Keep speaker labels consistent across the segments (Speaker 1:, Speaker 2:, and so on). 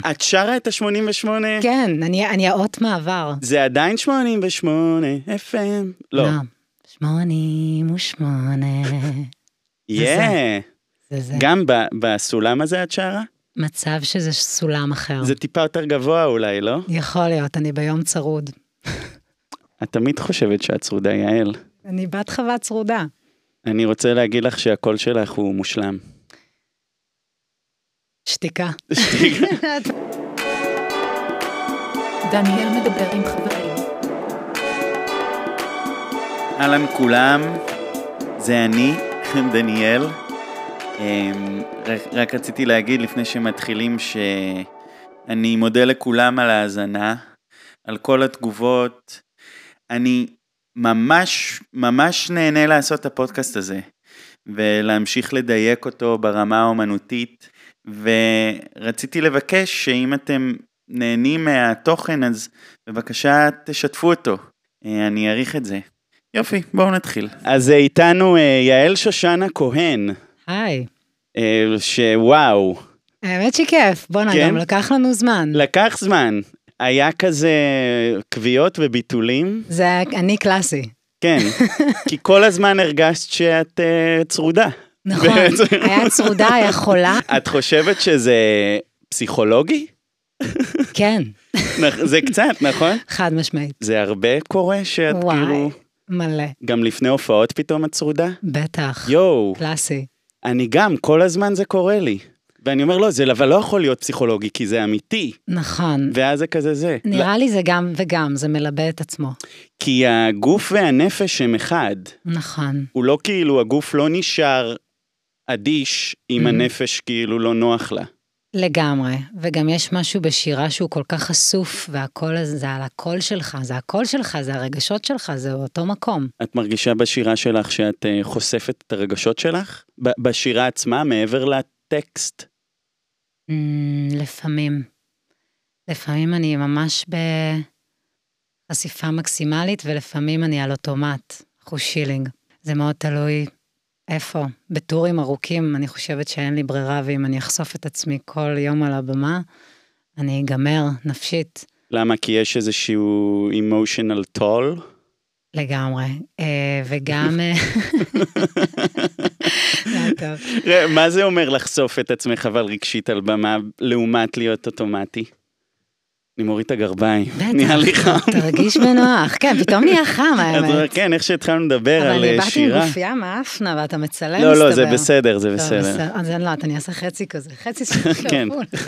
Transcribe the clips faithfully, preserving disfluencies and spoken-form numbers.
Speaker 1: את שרה את ה-שמונים ושמונה?
Speaker 2: כן, אני, אני האות מעבר.
Speaker 1: זה עדיין שמונים ושמונה, אף אם? לא.
Speaker 2: שמונים ושמונה.
Speaker 1: יאה. גם בסולם הזה את שרה?
Speaker 2: מצב שזה סולם אחר.
Speaker 1: זה טיפה יותר גבוה אולי, לא?
Speaker 2: יכול להיות, אני ביום צרוד.
Speaker 1: את תמיד חושבת שאת צרודה, יעל.
Speaker 2: אני בת חווה צרודה.
Speaker 1: אני רוצה להגיד לך שהקול שלך הוא מושלם.
Speaker 2: שתיקה.
Speaker 1: שתיקה.
Speaker 3: דניאל מדבר עם חברים.
Speaker 1: אהלן כולם, זה אני, דניאל. רק, רק רציתי להגיד לפני שמתחילים שאני מודה לכולם על ההאזנה, על כל התגובות. אני ממש ממש נהנה לעשות את הפודקאסט הזה, ולהמשיך לדייק אותו ברמה האומנותית, ורציתי לבקש שאם אתם נהנים מהתוכן, אז בבקשה תשתפו אותו, אני אעריך את זה. יופי, בואו נתחיל. אז איתנו יעל שושנה כהן.
Speaker 2: היי.
Speaker 1: שוואו.
Speaker 2: האמת שכיף, בוא נגם, כן? לקח לנו זמן.
Speaker 1: לקח זמן. היה כזה קביעות וביטולים.
Speaker 2: זה אני קלאסי.
Speaker 1: כן, כי כל הזמן הרגשת שאת uh, צרודה.
Speaker 2: נכון, היה צרודה, היה חולה.
Speaker 1: את חושבת שזה פסיכולוגי?
Speaker 2: כן.
Speaker 1: זה קצת, נכון?
Speaker 2: חד משמעית.
Speaker 1: זה הרבה קורה שאת
Speaker 2: וואי,
Speaker 1: כאילו...
Speaker 2: מלא.
Speaker 1: גם לפני הופעות פתאום את צרודה?
Speaker 2: בטח.
Speaker 1: יואו.
Speaker 2: קלאסי.
Speaker 1: אני גם, כל הזמן זה קורה לי. ואני אומר, לא, זה אבל לא יכול להיות פסיכולוגי, כי זה אמיתי.
Speaker 2: נכון.
Speaker 1: ואז זה כזה זה.
Speaker 2: נראה לי זה גם וגם, זה מלבה את עצמו.
Speaker 1: כי הגוף והנפש הם אחד.
Speaker 2: נכון.
Speaker 1: הוא לא כאילו, הגוף לא נשאר אדיש, אם הנפש כאילו לא נוח לה.
Speaker 2: לגמרי, וגם יש משהו בשירה שהוא כל כך חשוף, והקול הזה, זה על הקול שלך, זה הקול שלך, זה הרגשות שלך, זה אותו מקום.
Speaker 1: את מרגישה בשירה שלך שאת חושפת את הרגשות שלך? בשירה עצמה, מעבר לטקסט?
Speaker 2: לפעמים. לפעמים אני ממש בחשיפה מקסימלית, ולפעמים אני על אוטומט, אחוז שילינג. זה מאוד תלוי איפה. בטורים ארוכים אני חושבת שאין לי ברירה, ואם אני אחשוף את עצמי כל יום על הבמה, אני אגמר נפשית.
Speaker 1: למה? כי יש איזשהו emotional toll?
Speaker 2: לגמרי. וגם...
Speaker 1: מה זה אומר לחשוף את עצמך אבל רגשית על במה, לעומת להיות אוטומטי? אני מוריד את הגרביים. נהיה לי חם.
Speaker 2: תרגיש בנוח. כן, פתאום נהיה חם, האמת.
Speaker 1: כן, איך שהתחלנו לדבר על שירה.
Speaker 2: אבל אני באתי עם גופייה מאפנה, ואתה מצלם, מסתבר.
Speaker 1: לא, לא, זה בסדר, זה בסדר.
Speaker 2: אז אני לא, אני אעשה חצי כזה. חצי שכפול.
Speaker 1: כן.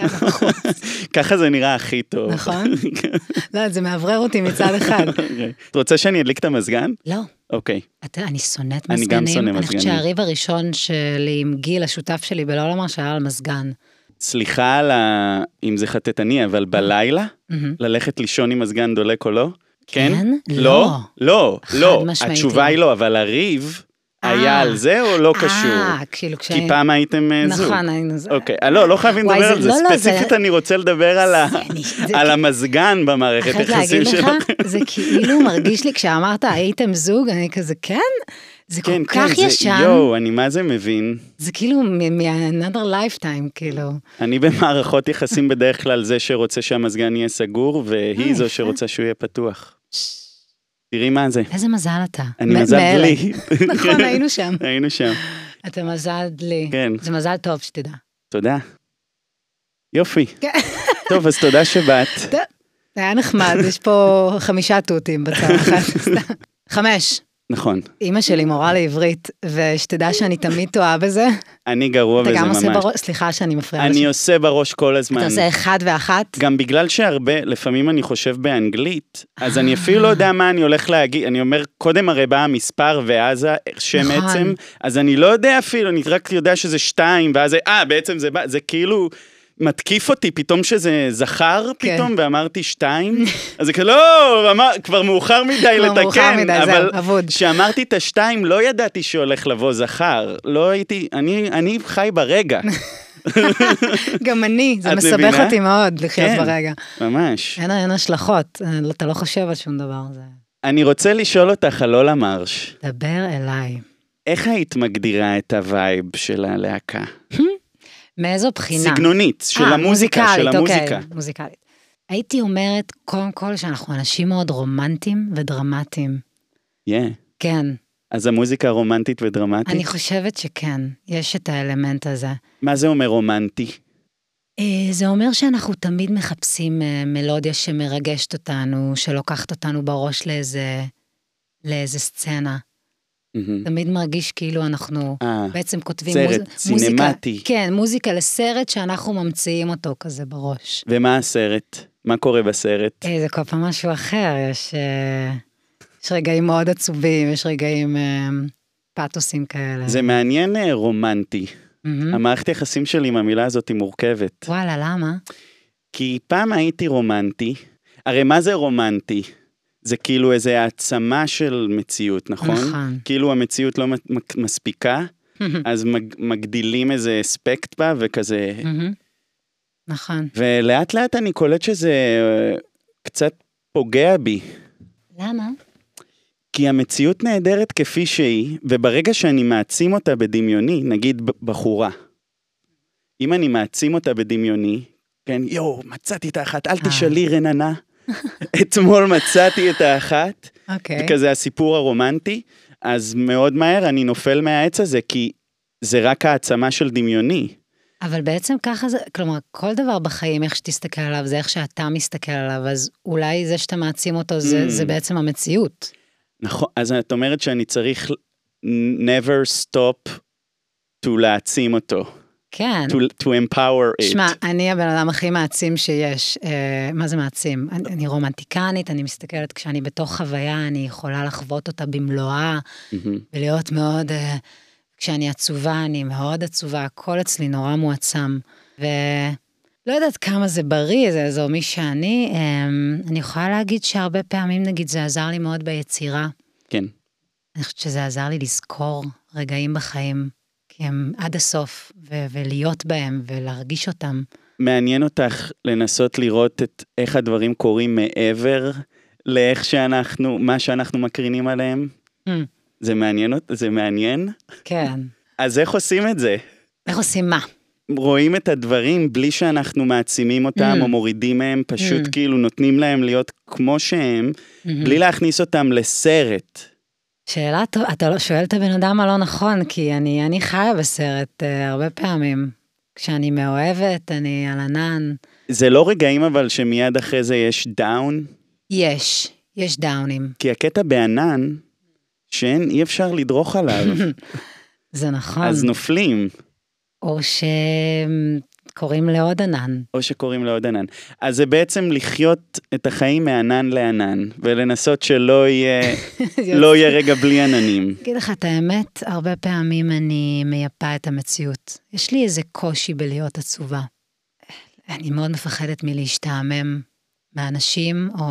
Speaker 1: ככה זה נראה הכי טוב.
Speaker 2: נכון? לא, זה מעברר אותי מצד אחד.
Speaker 1: את רוצה שאני אדליק את המזגן?
Speaker 2: לא.
Speaker 1: אוקיי.
Speaker 2: אני שונאת
Speaker 1: מזגנים. אני גם שונא מזגנים.
Speaker 2: אני חושבת שהריב הראשון שלי עם גיל, השותף שלי בלא לומר שהיה על מזגן.
Speaker 1: סליחה על ה... אם זה חטטני, אבל בלילה, ללכת לישון עם מזגן דולק או לא?
Speaker 2: כן?
Speaker 1: לא. לא, לא. התשובה היא לא, אבל הריב היה על זה או לא קשור? כי פעם הייתם זוג.
Speaker 2: נכון, היינו זוג.
Speaker 1: אוקיי, לא, לא חייבים לדבר על זה. ספציפית אני רוצה לדבר על המזגן במערכת יחסים שלכם.
Speaker 2: אחת להגיד לך, זה כאילו מרגיש לי, כשאמרת הייתם זוג, אני כזה, כן? זה כל כך ישן.
Speaker 1: יואו, אני מה זה מבין?
Speaker 2: זה כאילו מ-another lifetime, כאילו.
Speaker 1: אני במערכות יחסים בדרך כלל זה שרוצה שהמזגן יהיה סגור, והיא זו שרוצה שהוא יהיה פתוח. תראי מה זה.
Speaker 2: איזה מזל אתה.
Speaker 1: אני מזל דלי.
Speaker 2: נכון, היינו שם.
Speaker 1: היינו שם.
Speaker 2: אתה מזל דלי.
Speaker 1: כן.
Speaker 2: זה מזל טוב שתדע.
Speaker 1: תודה. יופי. טוב, אז תודה שבאת.
Speaker 2: זה היה נחמד, יש פה חמישה תותים בצד אחת. חמש.
Speaker 1: נכון.
Speaker 2: אמא שלי מורה לעברית, ושתדע שאני תמיד טועה בזה.
Speaker 1: אני גרוע בזה ממש.
Speaker 2: אתה גם עושה בראש, סליחה שאני מפריעה.
Speaker 1: אני עושה בראש כל הזמן.
Speaker 2: אתה עושה אחד ואחת?
Speaker 1: גם בגלל שהרבה, לפעמים אני חושב באנגלית, אז אני אפילו לא יודע מה אני הולך להגיד, אני אומר, קודם הרי בא המספר, ואז השם עצם, אז אני לא יודע אפילו, אני רק יודע שזה שתיים, ואז, אה, בעצם זה בא, זה כאילו... מתקיף אותי פתאום שזה זכר פתאום, ואמרתי שתיים, אז זה כאילו, לא, כבר מאוחר מדי לתקן, אבל כשאמרתי את השתיים, לא ידעתי שהולך לבוא זכר, לא הייתי, אני חי ברגע.
Speaker 2: גם אני, זה מסבך אותי מאוד לחיות ברגע.
Speaker 1: ממש.
Speaker 2: אין השלכות, אתה לא חושב על שום דבר.
Speaker 1: אני רוצה לשאול אותך על לא למרש.
Speaker 2: דבר אליי.
Speaker 1: איך היית מגדירה את הווייב של הלהקה?
Speaker 2: מאיזו בחינה?
Speaker 1: סגנונית, של
Speaker 2: 아,
Speaker 1: המוזיקה, של המוזיקה.
Speaker 2: אוקיי, מוזיקלית. הייתי אומרת, קודם כל, שאנחנו אנשים מאוד רומנטיים ודרמטיים.
Speaker 1: Yeah.
Speaker 2: כן.
Speaker 1: אז המוזיקה רומנטית ודרמטית?
Speaker 2: אני חושבת שכן, יש את האלמנט הזה.
Speaker 1: מה זה אומר רומנטי?
Speaker 2: זה אומר שאנחנו תמיד מחפשים מלודיה שמרגשת אותנו, שלוקחת אותנו בראש לאיזה, לאיזה סצנה. Mm-hmm. תמיד מרגיש כאילו אנחנו 아, בעצם כותבים
Speaker 1: סרט,
Speaker 2: מוז...
Speaker 1: סינמטי.
Speaker 2: מוזיקה, כן, מוזיקה לסרט שאנחנו ממציאים אותו כזה בראש.
Speaker 1: ומה הסרט? מה קורה בסרט?
Speaker 2: זה כל פעם משהו אחר, יש, יש רגעים מאוד עצובים, יש רגעים פאטוסים כאלה.
Speaker 1: זה מעניין רומנטי. Mm-hmm. המערכת יחסים שלי עם המילה הזאת היא מורכבת.
Speaker 2: וואלה, למה?
Speaker 1: כי פעם הייתי רומנטי. הרי מה זה רומנטי? זה כאילו איזו העצמה של מציאות, נכון?
Speaker 2: נכון.
Speaker 1: כאילו המציאות לא מספיקה, אז מגדילים איזה אספקט בה וכזה.
Speaker 2: נכון.
Speaker 1: ולאט לאט אני קולט שזה קצת פוגע בי.
Speaker 2: למה?
Speaker 1: כי המציאות נהדרת כפי שהיא, וברגע שאני מעצים אותה בדמיוני, נגיד בחורה, אם אני מעצים אותה בדמיוני, כן, יו, מצאתי את האחת, אל תשאלי רננה, אתמול מצאתי את האחת,
Speaker 2: okay.
Speaker 1: וכזה הסיפור הרומנטי, אז מאוד מהר אני נופל מהעץ הזה, כי זה רק העצמה של דמיוני.
Speaker 2: אבל בעצם ככה זה, כלומר, כל דבר בחיים, איך שתסתכל עליו, זה איך שאתה מסתכל עליו, אז אולי זה שאתה מעצים אותו, זה, mm. זה בעצם המציאות.
Speaker 1: נכון, אז את אומרת שאני צריך never stop to להעצים אותו.
Speaker 2: כן.
Speaker 1: To, to empower it.
Speaker 2: שמע, אני הבן אדם הכי מעצים שיש. אה, מה זה מעצים? אני, אני רומנטיקנית, אני מסתכלת, כשאני בתוך חוויה, אני יכולה לחוות אותה במלואה, mm-hmm. ולהיות מאוד, אה, כשאני עצובה, אני מאוד עצובה, הכל אצלי נורא מועצם. ולא יודעת כמה זה בריא, זה זו מי שאני, אה, אני יכולה להגיד שהרבה פעמים, נגיד, זה עזר לי מאוד ביצירה.
Speaker 1: כן.
Speaker 2: אני חושבת שזה עזר לי לזכור רגעים בחיים, כי הם עד הסוף, ו- ולהיות בהם, ולהרגיש אותם.
Speaker 1: מעניין אותך לנסות לראות את איך הדברים קורים מעבר לאיך שאנחנו, מה שאנחנו מקרינים עליהם? Mm. זה מעניין? זה מעניין?
Speaker 2: כן.
Speaker 1: אז איך עושים את זה?
Speaker 2: איך עושים מה?
Speaker 1: רואים את הדברים בלי שאנחנו מעצימים אותם, mm. או מורידים מהם, פשוט mm. כאילו נותנים להם להיות כמו שהם, mm-hmm. בלי להכניס אותם לסרט.
Speaker 2: שאלה, אתה לא שואל את הבן אדם הלא נכון, כי אני, אני חיה בסרט uh, הרבה פעמים. כשאני מאוהבת, אני על ענן.
Speaker 1: זה לא רגעים אבל שמיד אחרי זה יש דאון?
Speaker 2: יש, יש דאונים.
Speaker 1: כי הקטע בענן, שאין, אי אפשר לדרוך עליו.
Speaker 2: זה נכון.
Speaker 1: אז נופלים.
Speaker 2: או שקוראים לעוד ענן.
Speaker 1: או שקוראים לעוד ענן. אז זה בעצם לחיות את החיים מענן לענן, ולנסות שלא יהיה, לא יהיה רגע בלי עננים.
Speaker 2: אגיד לך את האמת, הרבה פעמים אני מייפה את המציאות. יש לי איזה קושי בלהיות עצובה. אני מאוד מפחדת מלהשתעמם מאנשים, או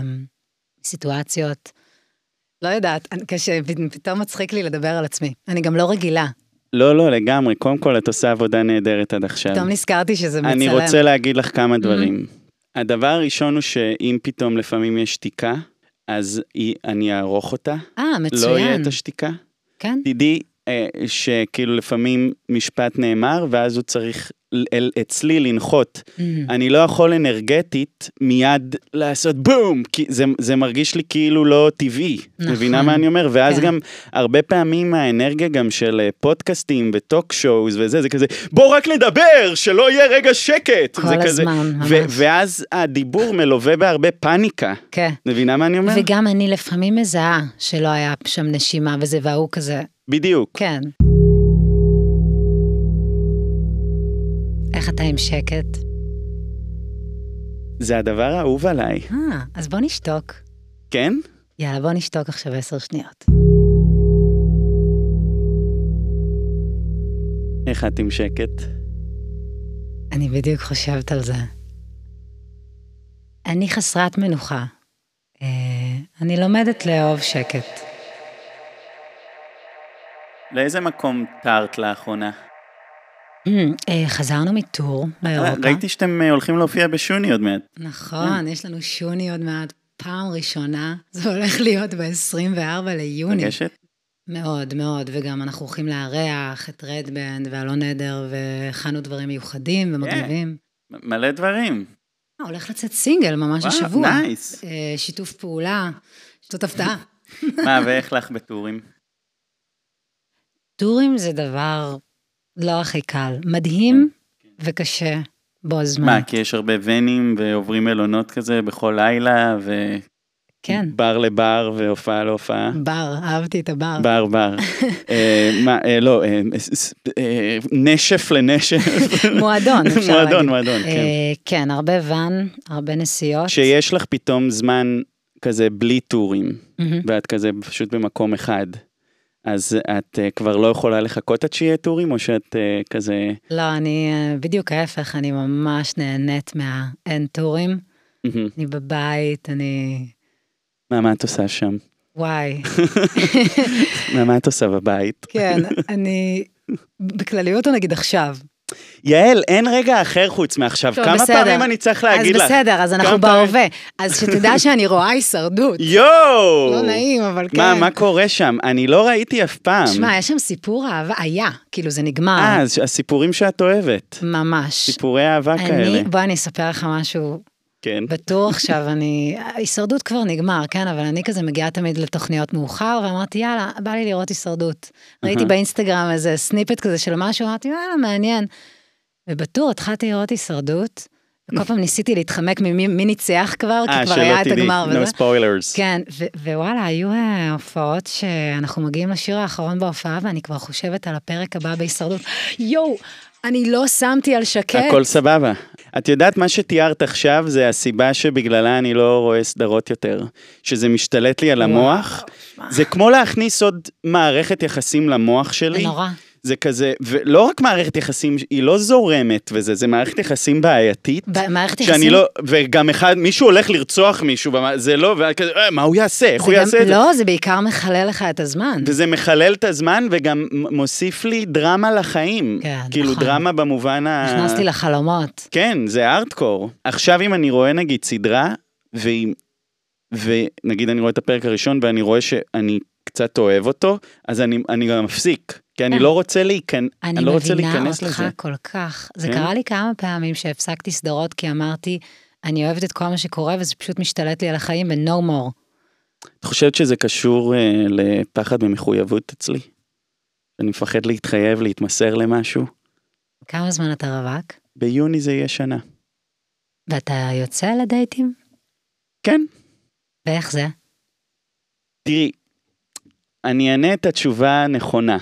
Speaker 2: סיטואציות. לא יודעת, כשפתאום מצחיק לי לדבר על עצמי. אני גם לא רגילה.
Speaker 1: לא, לא, לגמרי. קודם כל, את עושה עבודה נהדרת עד עכשיו.
Speaker 2: פתאום נזכרתי שזה מצלם.
Speaker 1: אני רוצה להגיד לך כמה דברים. הדבר הראשון הוא שאם פתאום לפעמים יש שתיקה, אז אני אערוך אותה.
Speaker 2: אה, מצוין.
Speaker 1: לא יהיה את השתיקה.
Speaker 2: כן.
Speaker 1: תדעי שכאילו לפעמים משפט נאמר, ואז הוא צריך אצלי לנחות. אני לא יכול אנרגטית מיד לעשות בום, כי זה, זה מרגיש לי כאילו לא טבעי. נכון. מבינה מה אני אומר? ואז כן. גם הרבה פעמים האנרגיה גם של פודקאסטים וטוק שואוז וזה, זה כזה, בוא רק נדבר, שלא יהיה רגע שקט.
Speaker 2: כל
Speaker 1: זה
Speaker 2: הזמן,
Speaker 1: כזה,
Speaker 2: ממש.
Speaker 1: ו- ואז הדיבור מלווה בהרבה פאניקה.
Speaker 2: כן.
Speaker 1: מבינה מה אני אומר?
Speaker 2: וגם אני לפעמים מזהה שלא היה שם נשימה וזה, והוא כזה.
Speaker 1: בדיוק.
Speaker 2: כן. איך אתה עם שקט?
Speaker 1: זה הדבר האהוב עליי.
Speaker 2: אה, אז בוא נשתוק.
Speaker 1: כן?
Speaker 2: יאללה, בוא נשתוק עכשיו עשר שניות.
Speaker 1: איך את עם שקט?
Speaker 2: אני בדיוק חושבת על זה. אני חסרת מנוחה. אה, אני לומדת לאהוב שקט.
Speaker 1: לאיזה מקום תרת לאחרונה?
Speaker 2: חזרנו מטור באירופה.
Speaker 1: ראיתי שאתם הולכים להופיע בשוני עוד מעט.
Speaker 2: נכון, יש לנו שוני עוד מעט. פעם ראשונה, זה הולך להיות ב-עשרים וארבעה ליוני.
Speaker 1: מרגשת?
Speaker 2: מאוד, מאוד, וגם אנחנו הולכים לארח את רדבנד ואלון עדר, והכנו דברים מיוחדים ומגניבים.
Speaker 1: מלא דברים.
Speaker 2: הולך לצאת סינגל ממש
Speaker 1: וואו,
Speaker 2: השבוע.
Speaker 1: נייס.
Speaker 2: שיתוף פעולה, זאת הפתעה.
Speaker 1: מה, ואיך לך בטורים?
Speaker 2: טורים זה דבר לא הכי קל, מדהים וקשה בו זמן.
Speaker 1: מה, כי יש הרבה ונים ועוברים מלונות כזה בכל לילה, ו...
Speaker 2: כן.
Speaker 1: בר לבר והופעה להופעה.
Speaker 2: בר, אהבתי את הבר.
Speaker 1: בר, בר. מה, לא, נשף לנשף.
Speaker 2: מועדון, אפשר להגיד.
Speaker 1: מועדון, מועדון, כן.
Speaker 2: כן, הרבה ון, הרבה נסיעות.
Speaker 1: שיש לך פתאום זמן כזה בלי טורים, ואת כזה פשוט במקום אחד, אז את כבר לא יכולה לחכות עד שיהיה טורים, או שאת כזה...
Speaker 2: לא, אני בדיוק ההפך, אני ממש נהנית מהאין טורים. אני בבית, אני...
Speaker 1: מה, מה את עושה שם?
Speaker 2: וואי.
Speaker 1: מה, מה את עושה בבית?
Speaker 2: כן, אני... בכלליות או נגיד עכשיו?
Speaker 1: יעל, אין רגע אחר חוץ מעכשיו. כמה בסדר. פעמים אני צריך להגיד
Speaker 2: אז
Speaker 1: לך?
Speaker 2: אז בסדר, אז אנחנו בהווה. אז שתדע שאני רואה הישרדות.
Speaker 1: יואו!
Speaker 2: לא נעים, אבל כן.
Speaker 1: מה, מה קורה שם? אני לא ראיתי אף פעם.
Speaker 2: שמע, יש שם סיפור אהבה, היה, כאילו זה נגמר.
Speaker 1: אה, הסיפורים שאת אוהבת.
Speaker 2: ממש.
Speaker 1: סיפורי אהבה
Speaker 2: אני,
Speaker 1: כאלה.
Speaker 2: בוא אני אספר לך משהו.
Speaker 1: כן.
Speaker 2: בטוח עכשיו, אני, הישרדות כבר נגמר, כן, אבל אני כזה מגיעה תמיד לתוכניות מאוחר, ואמרתי, יאללה, בא לי לראות הישרדות. ראיתי באינסטגרם איזה סניפט כזה של משהו, אמרתי, יאללה, מעניין. ובטור התחלתי לראות הישרדות, וכל פעם ניסיתי להתחמק ממי ניצח כבר, כי כבר היה את הגמר.
Speaker 1: אה, שלא תדעי, no spoilers.
Speaker 2: כן, ווואלה, היו הופעות שאנחנו מגיעים לשיר האחרון בהופעה, ואני כבר חושבת על הפרק הבא בהישרדות. יואו, אני לא שמתי על שקט.
Speaker 1: הכל סבבה. את יודעת, מה שתיארת עכשיו, זה הסיבה שבגללה אני לא רואה סדרות יותר. שזה משתלט לי על המוח. זה כמו להכניס עוד מערכת יחסים למוח שלי.
Speaker 2: זה נורא.
Speaker 1: זה כזה, ולא רק מערכת יחסים, היא לא זורמת וזה, זה מערכת יחסים בעייתית.
Speaker 2: מערכת יחסים?
Speaker 1: לא, וגם אחד, מישהו הולך לרצוח מישהו, זה לא, וכזה, מה הוא יעשה? איך הוא יעשה את זה?
Speaker 2: לא, זה בעיקר מחלל לך את הזמן.
Speaker 1: וזה מחלל את הזמן, וגם מוסיף לי דרמה לחיים.
Speaker 2: כן,
Speaker 1: כאילו
Speaker 2: נכון.
Speaker 1: דרמה במובן ה...
Speaker 2: נכנסתי לחלומות.
Speaker 1: כן, זה ארטקור. עכשיו אם אני רואה נגיד סדרה, ונגיד אני רואה את הפרק הראשון, ואני רואה שאני קצת אוהב אותו, אז אני, אני גם מפסיק. כי אני לא רוצה להיכנס, אני לא רוצה להיכנס לזה.
Speaker 2: אני מבינה אותך כל כך. זה קרה לי כמה פעמים שהפסקתי סדרות, כי אמרתי, אני אוהבת את כל מה שקורה, וזה פשוט משתלט לי על החיים ב-no more.
Speaker 1: את חושבת שזה קשור לפחד ומחויבות אצלי? אני מפחד להתחייב, להתמסר למשהו?
Speaker 2: כמה זמן אתה רווק?
Speaker 1: ביוני זה יהיה שנה.
Speaker 2: ואתה יוצא לדייטים?
Speaker 1: כן.
Speaker 2: ואיך זה?
Speaker 1: תראי, אני אענה את התשובה הנכונה.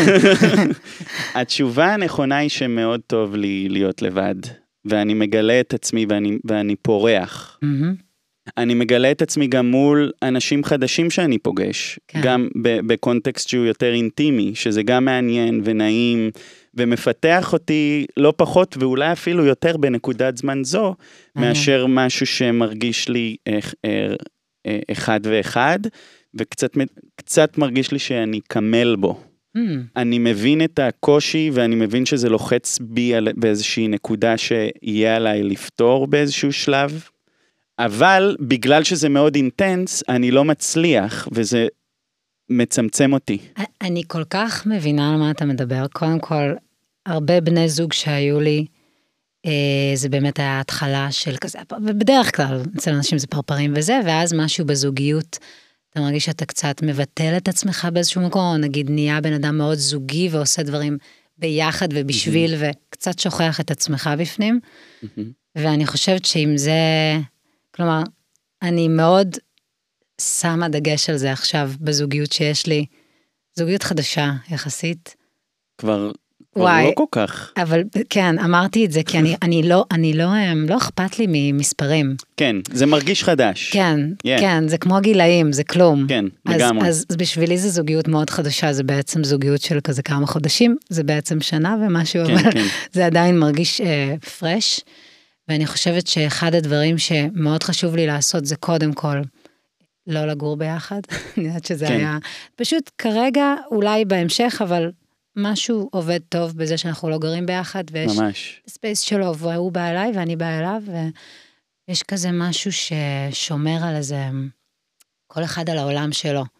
Speaker 1: התשובה הנכונה היא שמאוד טוב לי להיות לבד, ואני מגלה את עצמי ואני, ואני פורח. אני מגלה את עצמי גם מול אנשים חדשים שאני פוגש, כן. גם בקונטקסט שהוא יותר אינטימי, שזה גם מעניין ונעים, ומפתח אותי לא פחות ואולי אפילו יותר בנקודת זמן זו, מאשר משהו שמרגיש לי אחד ואחד, וקצת קצת מרגיש לי שאני קמל בו. Mm. אני מבין את הקושי, ואני מבין שזה לוחץ בי באיזושהי נקודה שיהיה עליי לפתור באיזשהו שלב, אבל בגלל שזה מאוד אינטנס, אני לא מצליח, וזה מצמצם אותי.
Speaker 2: אני כל כך מבינה על מה אתה מדבר. קודם כל, הרבה בני זוג שהיו לי, זה באמת היה התחלה של כזה, ובדרך כלל, אצל אנשים זה פרפרים וזה, ואז משהו בזוגיות, אתה מרגיש שאתה קצת מבטל את עצמך באיזשהו מקום, או נגיד נהיה בן אדם מאוד זוגי, ועושה דברים ביחד ובשביל, וקצת שוכח את עצמך בפנים. ואני חושבת שאם זה, כלומר, אני מאוד שמה דגש על זה עכשיו, בזוגיות שיש לי, זוגיות חדשה יחסית.
Speaker 1: כבר... וואי, לא כל כך.
Speaker 2: אבל כן, אמרתי את זה, כי אני, אני לא, אני לא, לא אכפת לי ממספרים.
Speaker 1: כן, זה מרגיש חדש.
Speaker 2: כן, yeah. כן, זה כמו גילאים, זה כלום.
Speaker 1: כן,
Speaker 2: אז,
Speaker 1: לגמרי.
Speaker 2: אז, אז בשבילי זה זוגיות מאוד חדשה, זה בעצם זוגיות של כזה כמה חודשים, זה בעצם שנה ומשהו, כן, אבל כן. זה עדיין מרגיש אה, פרש, ואני חושבת שאחד הדברים שמאוד חשוב לי לעשות, זה קודם כל, לא לגור ביחד, אני יודעת שזה כן. היה, פשוט כרגע, אולי בהמשך, אבל... משהו עובד טוב בזה שאנחנו לא גרים ביחד, ויש
Speaker 1: ממש.
Speaker 2: ספייס שלו, והוא בא אליי ואני בא אליו, ויש כזה משהו ששומר על איזה, כל אחד על העולם שלו.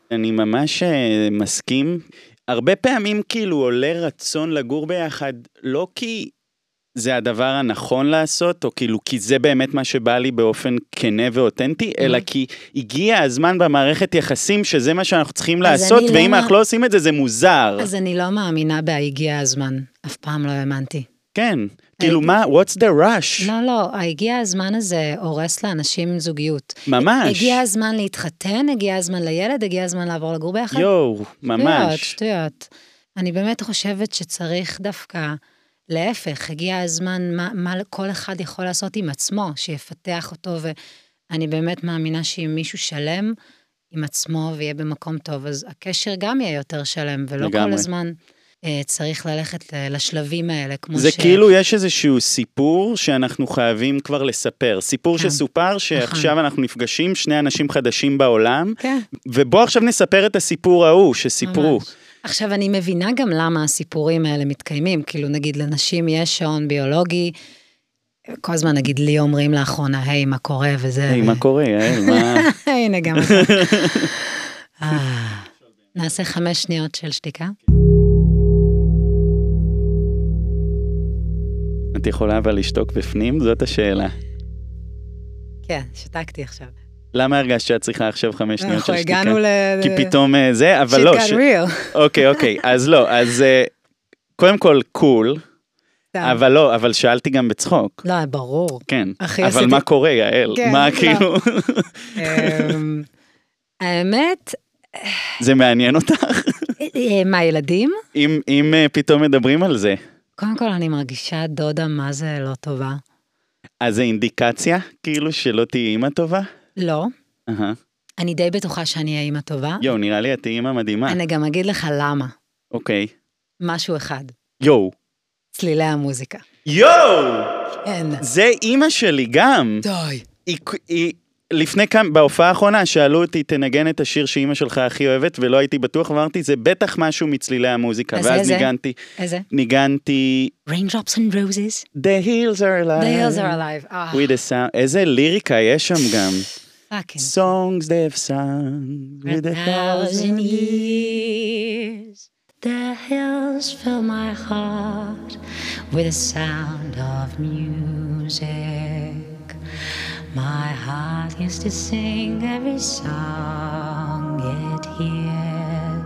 Speaker 1: אני ממש מסכים. הרבה פעמים כאילו עולה רצון לגור ביחד, לא כי זה הדבר הנכון לעשות, או כאילו כי זה באמת מה שבא לי באופן כנה ואותנטי, אלא כי הגיע הזמן במערכת יחסים שזה מה שאנחנו צריכים לעשות, ואם אנחנו לא עושים את זה, זה מוזר.
Speaker 2: אז אני לא מאמינה בהגיע הזמן, אף פעם לא האמנתי.
Speaker 1: כן, כאילו מה, what's the rush?
Speaker 2: לא, לא, הגיע הזמן הזה הורס לאנשים זוגיות.
Speaker 1: ממש.
Speaker 2: הגיע הזמן להתחתן, הגיע הזמן לילד, הגיע הזמן לעבור לגור ביחד.
Speaker 1: יואו, ממש.
Speaker 2: שטויות, שטויות. אני באמת חושבת שצריך דווקא, להפך, הגיע הזמן, מה, מה כל אחד יכול לעשות עם עצמו, שיפתח אותו, ואני באמת מאמינה שאם מישהו שלם עם עצמו ויהיה במקום טוב, אז הקשר גם יהיה יותר שלם, ולא לגמרי. כל הזמן אה, צריך ללכת לשלבים האלה, כמו
Speaker 1: זה
Speaker 2: ש...
Speaker 1: זה כאילו יש איזשהו סיפור שאנחנו חייבים כבר לספר, סיפור כן. שסופר שעכשיו נכון. אנחנו נפגשים שני אנשים חדשים בעולם, כן. ובוא עכשיו נספר את הסיפור ההוא שסיפרו. ממש.
Speaker 2: עכשיו, אני מבינה גם למה הסיפורים האלה מתקיימים, כאילו נגיד לנשים יש שעון ביולוגי, כל הזמן נגיד לי אומרים לאחרונה, היי, מה קורה וזה.
Speaker 1: היי, מה קורה, היי, מה...
Speaker 2: הנה גם אתה. נעשה חמש שניות של שתיקה.
Speaker 1: את יכולה אבל לשתוק בפנים? זאת השאלה.
Speaker 2: כן, שתקתי עכשיו.
Speaker 1: למה הרגשת שאת צריכה עכשיו חמש שניות של שתיקה?
Speaker 2: אנחנו הגענו ל...
Speaker 1: כי פתאום זה, אבל לא.
Speaker 2: שיט got real.
Speaker 1: אוקיי, אוקיי, אז לא, אז קודם כל קול, אבל לא, אבל שאלתי גם בצחוק.
Speaker 2: לא, ברור.
Speaker 1: כן, אבל מה קורה, יעל? מה כאילו?
Speaker 2: האמת...
Speaker 1: זה מעניין אותך?
Speaker 2: מה, ילדים?
Speaker 1: אם פתאום מדברים על זה.
Speaker 2: קודם כל אני מרגישה דודה מה זה לא טובה.
Speaker 1: אז זה אינדיקציה, כאילו שלא תהיי אימא טובה?
Speaker 2: לא. אני די בטוחה שאני אהיה אימא טובה.
Speaker 1: יואו, נראה לי את תהיי אימא מדהימה.
Speaker 2: אני גם אגיד לך למה.
Speaker 1: אוקיי.
Speaker 2: משהו אחד.
Speaker 1: יואו.
Speaker 2: צלילי המוזיקה.
Speaker 1: יואו!
Speaker 2: כן.
Speaker 1: זה אימא שלי גם.
Speaker 2: די.
Speaker 1: היא... לפני כמה, בהופעה האחרונה, שאלו אותי, תנגן את השיר שאימא שלך הכי אוהבת, ולא הייתי בטוח, ואמרתי, זה בטח משהו מצלילי המוזיקה.
Speaker 2: אז
Speaker 1: ואז
Speaker 2: איזה?
Speaker 1: ניגנתי,
Speaker 2: איזה?
Speaker 1: ניגנתי...
Speaker 2: Raindrops and Roses.
Speaker 1: The hills are alive.
Speaker 2: The hills are alive. Oh.
Speaker 1: With a sound. איזה ליריקה יש שם גם.
Speaker 2: Fucking.
Speaker 1: Songs they've sung with a thousand years.
Speaker 2: The hills fill my heart with the sound of music. My heart used to sing every song it heard.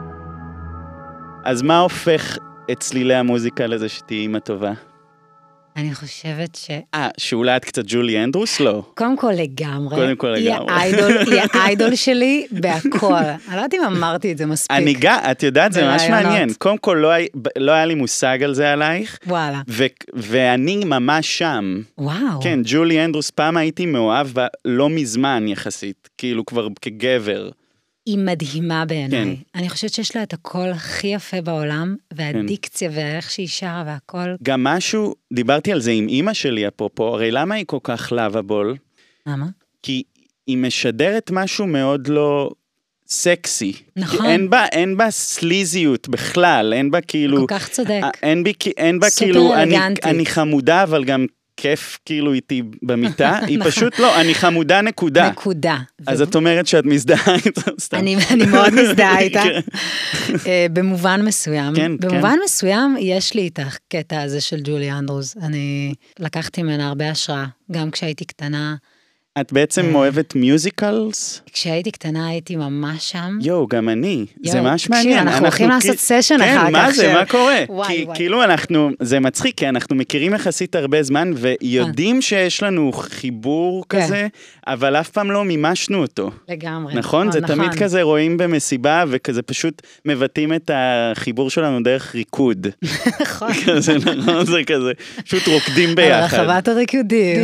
Speaker 1: אז מה הופך את צלילי המוזיקה לזה שתהיי אימא טובה?
Speaker 2: אני חושבת ש...
Speaker 1: אה, שאולי את קצת ג'ולי אנדרוס? לא.
Speaker 2: קודם כל לגמרי.
Speaker 1: קודם כל לגמרי.
Speaker 2: היא האיידול שלי בהכל. אני לא יודעת אם אמרתי את זה מספיק.
Speaker 1: אני גם, את יודעת, זה ממש מעניין. קודם כל לא היה לי מושג על זה עלייך.
Speaker 2: וואלה.
Speaker 1: ואני ממש שם.
Speaker 2: וואו.
Speaker 1: כן, ג'ולי אנדרוס, פעם הייתי מאוהב לא מזמן יחסית. כאילו כבר כגבר.
Speaker 2: היא מדהימה בעיניי. כן. אני חושבת שיש לה את הקול הכי יפה בעולם, והדיקציה כן. ואיך שהיא שרה והכל.
Speaker 1: גם משהו, דיברתי על זה עם אמא שלי אפרופו, הרי למה היא כל כך לאבבול?
Speaker 2: למה?
Speaker 1: כי היא משדרת משהו מאוד לא סקסי.
Speaker 2: נכון.
Speaker 1: אין בה, אין בה סליזיות בכלל, אין בה כאילו...
Speaker 2: כל כך צודק.
Speaker 1: אין בה, אין בה כאילו, אני, אני חמודה, אבל גם... כיף כאילו איתי במיטה, היא פשוט לא, אני חמודה נקודה.
Speaker 2: נקודה.
Speaker 1: אז את אומרת שאת מזדהה איתה, סתם.
Speaker 2: אני מאוד מזדהה איתה, במובן מסוים. במובן מסוים יש לי את הקטע הזה של ג'ולי אנדרוס, אני לקחתי ממנה הרבה השראה, גם כשהייתי קטנה.
Speaker 1: את בעצם אוהבת מיוזיקלס?
Speaker 2: כשהייתי קטנה הייתי ממש שם.
Speaker 1: יואו, גם אני. זה ממש מעניין.
Speaker 2: אנחנו הולכים לעשות סשן אחר כך.
Speaker 1: כן, מה זה, מה קורה? כי כאילו אנחנו, זה מצחיק, כי אנחנו מכירים יחסית הרבה זמן, ויודעים שיש לנו חיבור כזה, אבל אף פעם לא מימשנו אותו.
Speaker 2: לגמרי.
Speaker 1: נכון? זה תמיד כזה רואים במסיבה, וכזה פשוט מבטאים את החיבור שלנו דרך ריקוד.
Speaker 2: נכון.
Speaker 1: כזה, נכון? זה כזה, פשוט רוקדים ביחד.
Speaker 2: רחבת הריקודים.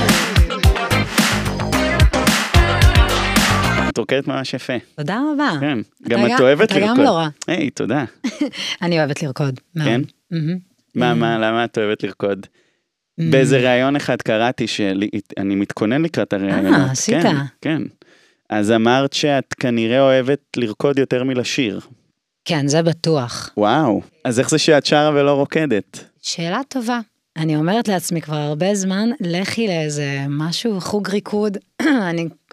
Speaker 1: את רוקדת ממש יפה.
Speaker 2: תודה רבה.
Speaker 1: כן, גם את אוהבת לרקוד.
Speaker 2: אתה גם לא רע.
Speaker 1: היי, תודה.
Speaker 2: אני אוהבת לרקוד.
Speaker 1: כן? מה, מה, למה את אוהבת לרקוד? באיזה ראיון אחד קראתי שאני מתכונן לקראת הראיונות.
Speaker 2: אה, עשית.
Speaker 1: כן, כן. אז אמרת שאת כנראה אוהבת לרקוד יותר מלשיר.
Speaker 2: כן, זה בטוח.
Speaker 1: וואו, אז איך זה שאת שרה ולא רוקדת?
Speaker 2: שאלה טובה. אני אומרת לעצמי כבר הרבה זמן, לכי לאיזה משהו, חוג ריקוד. אני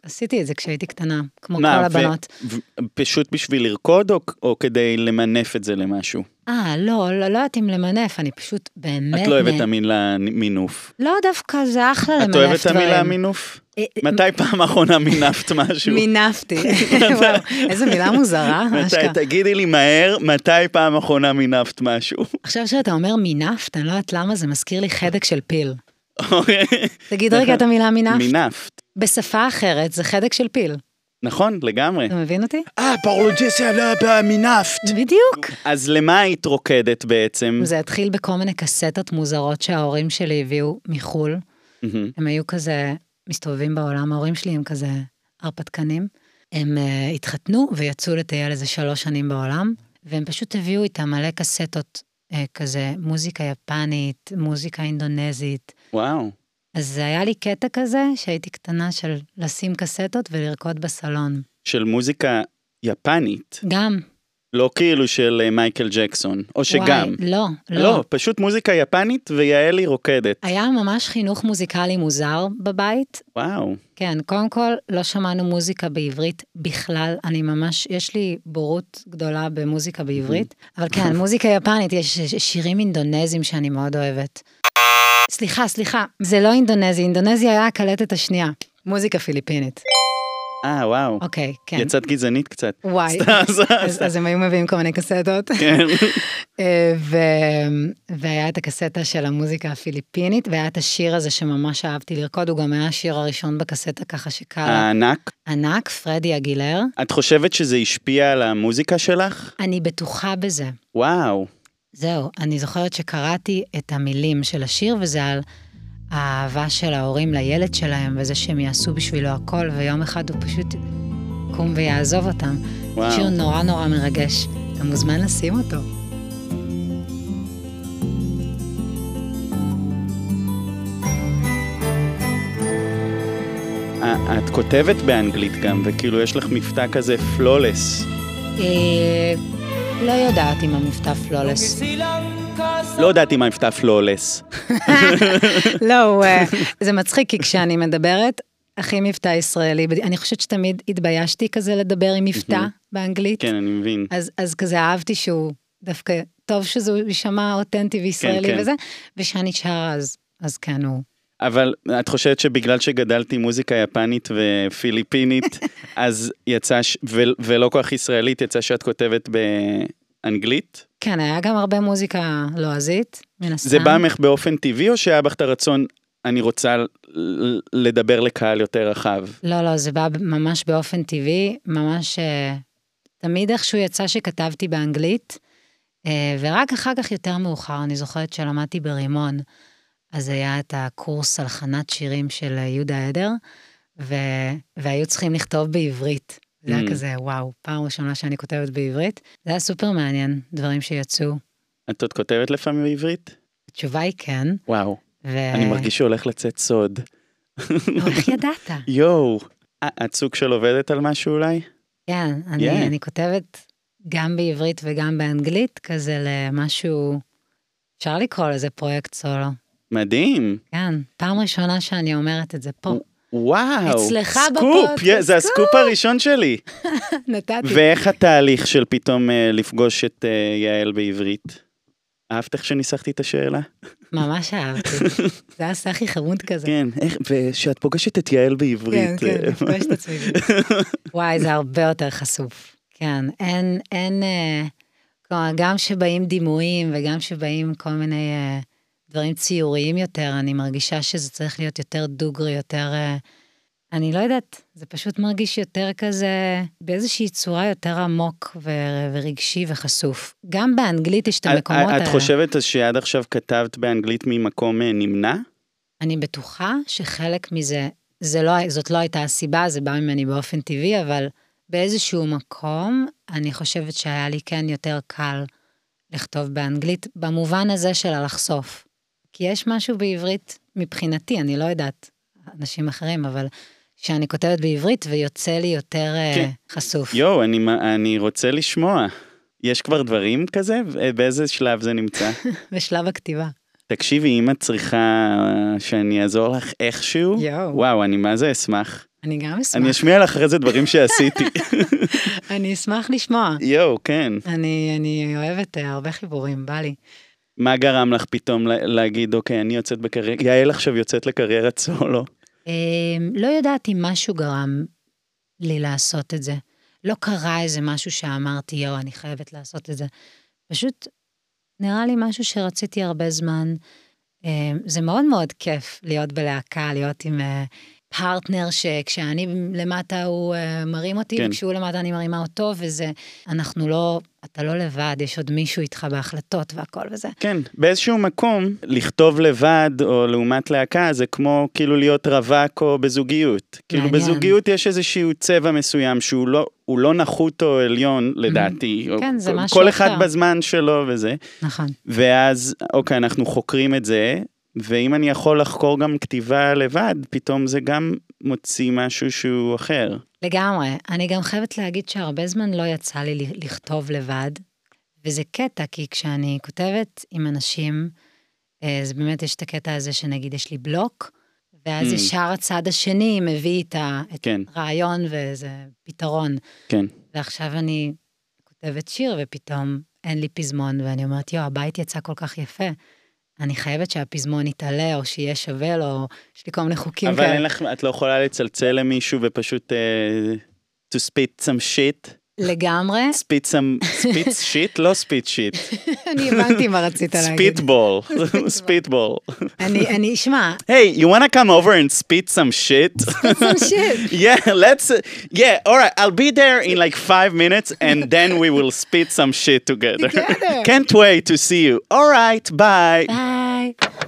Speaker 2: עשיתי את זה כשהייתי קטנה, כמו
Speaker 1: מה,
Speaker 2: כל הבנות.
Speaker 1: ו- ו- פשוט בשביל לרקוד, או, או כדי למנף את זה למשהו?
Speaker 2: אה, לא, לא, לא יודעת אם למנף, אני פשוט באמת...
Speaker 1: את לא אוהבת את המילה מינוף.
Speaker 2: לא, דווקא זה אחלה למנף
Speaker 1: את
Speaker 2: דברים.
Speaker 1: אוהבת את המילה מינוף? מתי פעם האחרונה מינפת משהו?
Speaker 2: מינפתי. וואו, איזה מילה מוזרה.
Speaker 1: מתי, תגידי לי מהר, מתי פעם האחרונה מינפת משהו?
Speaker 2: עכשיו שאתה אומר מינפת, אני לא יודעת למה, זה מזכיר לי חדק של פיל. תגיד רגע את המילה מינפת.
Speaker 1: מינפת.
Speaker 2: בשפה אחרת זה חדק של פיל.
Speaker 1: נכון, לגמרי.
Speaker 2: אתה מבין אותי?
Speaker 1: אה, פרלוג'סיה לא מינפת.
Speaker 2: בדיוק.
Speaker 1: אז למה היית רוקדת בעצם?
Speaker 2: זה התחיל בכל מיני קסטות מוזרות שההורים שלי הביאו מחול. הם היו כזה מסתובבים בעולם, ההורים שלי הם כזה הרפתקנים. הם uh, התחתנו ויצאו לטייל איזה שלוש שנים בעולם, והם פשוט הביאו איתם מלא קסטות uh, כזה, מוזיקה יפנית, מוזיקה אינדונזית.
Speaker 1: וואו. אז
Speaker 2: זה היה לי קטע כזה, שהייתי קטנה של לשים קסטות ולרקוד בסלון.
Speaker 1: של מוזיקה יפנית?
Speaker 2: גם.
Speaker 1: לא כאילו של מייקל ג'קסון, או שגם.
Speaker 2: וואי, לא, לא.
Speaker 1: לא, פשוט מוזיקה יפנית ויעלי רוקדת.
Speaker 2: היה ממש חינוך מוזיקלי מוזר בבית.
Speaker 1: וואו.
Speaker 2: כן, קודם כל לא שמענו מוזיקה בעברית בכלל, אני ממש, יש לי בורות גדולה במוזיקה בעברית, אבל כן, מוזיקה יפנית, יש שירים אינדונזיים שאני מאוד אוהבת. סליחה, סליחה, זה לא אינדונזי, אינדונזיה היה הקלטת השנייה, מוזיקה פיליפינית.
Speaker 1: אה, וואו.
Speaker 2: אוקיי, כן.
Speaker 1: יצאת גזענית קצת.
Speaker 2: וואי, אז הם היו מביאים כל מיני קסטות.
Speaker 1: כן.
Speaker 2: והיה את הקסטה של המוזיקה הפיליפינית, והיה את השיר הזה שממש אהבתי לרקוד, הוא גם היה השיר הראשון בקסטה ככה שקל.
Speaker 1: הענק?
Speaker 2: ענק, פרדי אגילר.
Speaker 1: את חושבת שזה השפיע על המוזיקה שלך?
Speaker 2: אני בטוחה בזה.
Speaker 1: וואו.
Speaker 2: זהו, אני זוכרת שקראתי את המילים של השיר, וזה על האהבה של ההורים לילד שלהם, וזה שהם יעשו בשבילו הכל, ויום אחד הוא פשוט יקום ויעזוב אותם. וואו. שיר נורא נורא מרגש. אתה מוזמן לשים אותו.
Speaker 1: את כותבת באנגלית גם, וכאילו יש לך מבטא כזה פלולס.
Speaker 2: לא יודעת אם המבטא פלולס.
Speaker 1: לא יודעת אם המבטא פלולס.
Speaker 2: לא, זה מצחיק, כי כשאני מדברת, הכי מבטא ישראלי, אני חושבת שתמיד התביישתי כזה לדבר עם מבטא באנגלית.
Speaker 1: כן, אני מבין.
Speaker 2: אז כזה אהבתי שהוא דווקא, טוב שזה יישמע אותנטי וישראלי וזה, ושאני שרה, אז כן הוא.
Speaker 1: אבל את חושבת שבגלל שגדלתי מוזיקה יפנית ופיליפינית, אז יצא, ולא כל כך ישראלית, יצא שאת כותבת באנגלית?
Speaker 2: כן, היה גם הרבה מוזיקה לועזית, מן הסתם.
Speaker 1: זה בא ממך באופן טבעי, או שהיה בך את הרצון, אני רוצה לדבר לקהל יותר רחב?
Speaker 2: לא, לא, זה בא ממש באופן טבעי, ממש, תמיד איכשהו יצא שכתבתי באנגלית, ורק אחר כך יותר מאוחר, אני זוכרת שלמדתי ברימון, אז היה את הקורס על חנת שירים של יהודה עדר, ו... והיו צריכים לכתוב בעברית. זה mm. היה כזה, וואו, פעם ראשונה שאני כותבת בעברית. זה היה סופר מעניין, דברים שיצאו.
Speaker 1: את עוד כותבת לפעמים בעברית?
Speaker 2: התשובה היא כן.
Speaker 1: וואו, ו... אני מרגיש שהולך לצאת סוד.
Speaker 2: איך ידעת?
Speaker 1: יואו, את סוג של עובדת על משהו אולי?
Speaker 2: כן, אני, yeah. אני כותבת גם בעברית וגם באנגלית, כזה למשהו, אפשר לקרוא לזה פרויקט סולו.
Speaker 1: מדהים.
Speaker 2: כן, פעם ראשונה שאני אומרת את זה פה.
Speaker 1: וואו,
Speaker 2: אצלך
Speaker 1: סקופ, yeah, זה הסקופ הראשון שלי.
Speaker 2: נתתי.
Speaker 1: ואיך התהליך של פתאום uh, לפגוש את uh, יעל בעברית? אהבת איך שניסחתי את השאלה?
Speaker 2: ממש אהבתי. זה היה סחי חמוד כזה.
Speaker 1: כן, איך, ושאת פוגשת את יעל בעברית.
Speaker 2: כן, כן, לפגוש את עצמי. וואי, זה הרבה יותר חשוף. כן, אין, אין, אה, גם שבאים דימויים וגם שבאים כל מיני... אה, דברים ציוריים יותר, אני מרגישה שזה צריך להיות יותר דוגרי, יותר, אני לא יודעת, זה פשוט מרגיש יותר כזה, באיזושהי צורה יותר עמוק ו- ורגשי וחשוף. גם באנגלית יש את המקומות האלה.
Speaker 1: את חושבת שעד עכשיו כתבת באנגלית ממקום נמנע?
Speaker 2: אני בטוחה שחלק מזה, זה לא, זאת לא הייתה הסיבה, זה בא ממני באופן טבעי, אבל באיזשהו מקום, אני חושבת שהיה לי כן יותר קל לכתוב באנגלית, במובן הזה של הלחשוף. כי יש משהו בעברית מבחינתי, אני לא יודעת, אנשים אחרים, אבל שאני כותבת בעברית ויוצא לי יותר כן. חשוף.
Speaker 1: יו, אני, אני רוצה לשמוע. יש כבר דברים כזה? באיזה שלב זה נמצא?
Speaker 2: בשלב הכתיבה.
Speaker 1: תקשיבי, אם את צריכה שאני אעזור לך איכשהו,
Speaker 2: יו.
Speaker 1: וואו, אני מה זה אשמח.
Speaker 2: אני גם אשמח.
Speaker 1: אני אשמיע לך אחרי זה דברים שעשיתי.
Speaker 2: אני אשמח לשמוע.
Speaker 1: יואו, כן.
Speaker 2: אני, אני אוהבת הרבה חיבורים, בא לי.
Speaker 1: מה גרם לך פתאום להגיד, אוקיי, אני יוצאת בקריירה, יעל עכשיו יוצאת לקריירת סולו?
Speaker 2: לא יודעת אם משהו גרם לי לעשות את זה. לא קרה איזה משהו שאמרתי, יואו, אני חייבת לעשות את זה. פשוט נראה לי משהו שרציתי הרבה זמן. זה מאוד מאוד כיף להיות בלהקה, להיות עם פרטנר שכשאני למטה הוא מרים אותי, כן. וכשהוא למטה אני מרימה אותו, וזה, אנחנו לא, אתה לא לבד, יש עוד מישהו איתך בהחלטות והכל וזה.
Speaker 1: כן, באיזשהו מקום, לכתוב לבד או לעומת להקה, זה כמו כאילו להיות רווק או בזוגיות. כאילו מעניין. בזוגיות יש איזשהו צבע מסוים שהוא לא, הוא לא נחות או עליון, לדעתי.
Speaker 2: כן, זה
Speaker 1: כל,
Speaker 2: משהו
Speaker 1: כל
Speaker 2: אחר.
Speaker 1: אחד בזמן שלו וזה.
Speaker 2: נכון.
Speaker 1: ואז, אוקיי, אנחנו חוקרים את זה, ואם אני יכול לחקור גם כתיבה לבד, פתאום זה גם מוציא משהו שהוא אחר.
Speaker 2: לגמרי. אני גם חייבת להגיד שהרבה זמן לא יצא לי לכתוב לבד, וזה קטע, כי כשאני כותבת עם אנשים, אז באמת יש את הקטע הזה שנגיד יש לי בלוק, ואז mm. ישר הצד השני מביא את כן. הרעיון ואיזה פתרון.
Speaker 1: כן.
Speaker 2: ועכשיו אני כותבת שיר, ופתאום אין לי פזמון, ואני אומרת, יו, הבית יצא כל כך יפה. אני חייבת שהפזמון יתעלה, או שיהיה שווה לו, או יש לי כל מיני חוקים
Speaker 1: אבל כאלה. אבל אין לך, את לא יכולה לצלצל למישהו ופשוט uh, to spit some shit?
Speaker 2: לגמרי.
Speaker 1: spit some, spit shit? לא spit shit.
Speaker 2: אני הבנתי מה רצית להגיד.
Speaker 1: spitball, spitball.
Speaker 2: אני, אני, שמע.
Speaker 1: Hey, you wanna come over and spit some shit?
Speaker 2: Spit some shit.
Speaker 1: yeah, let's, yeah, all right, I'll be there in like five minutes, and then we will spit some shit together. Together. Can't wait to see you. All right, bye.
Speaker 2: ביי.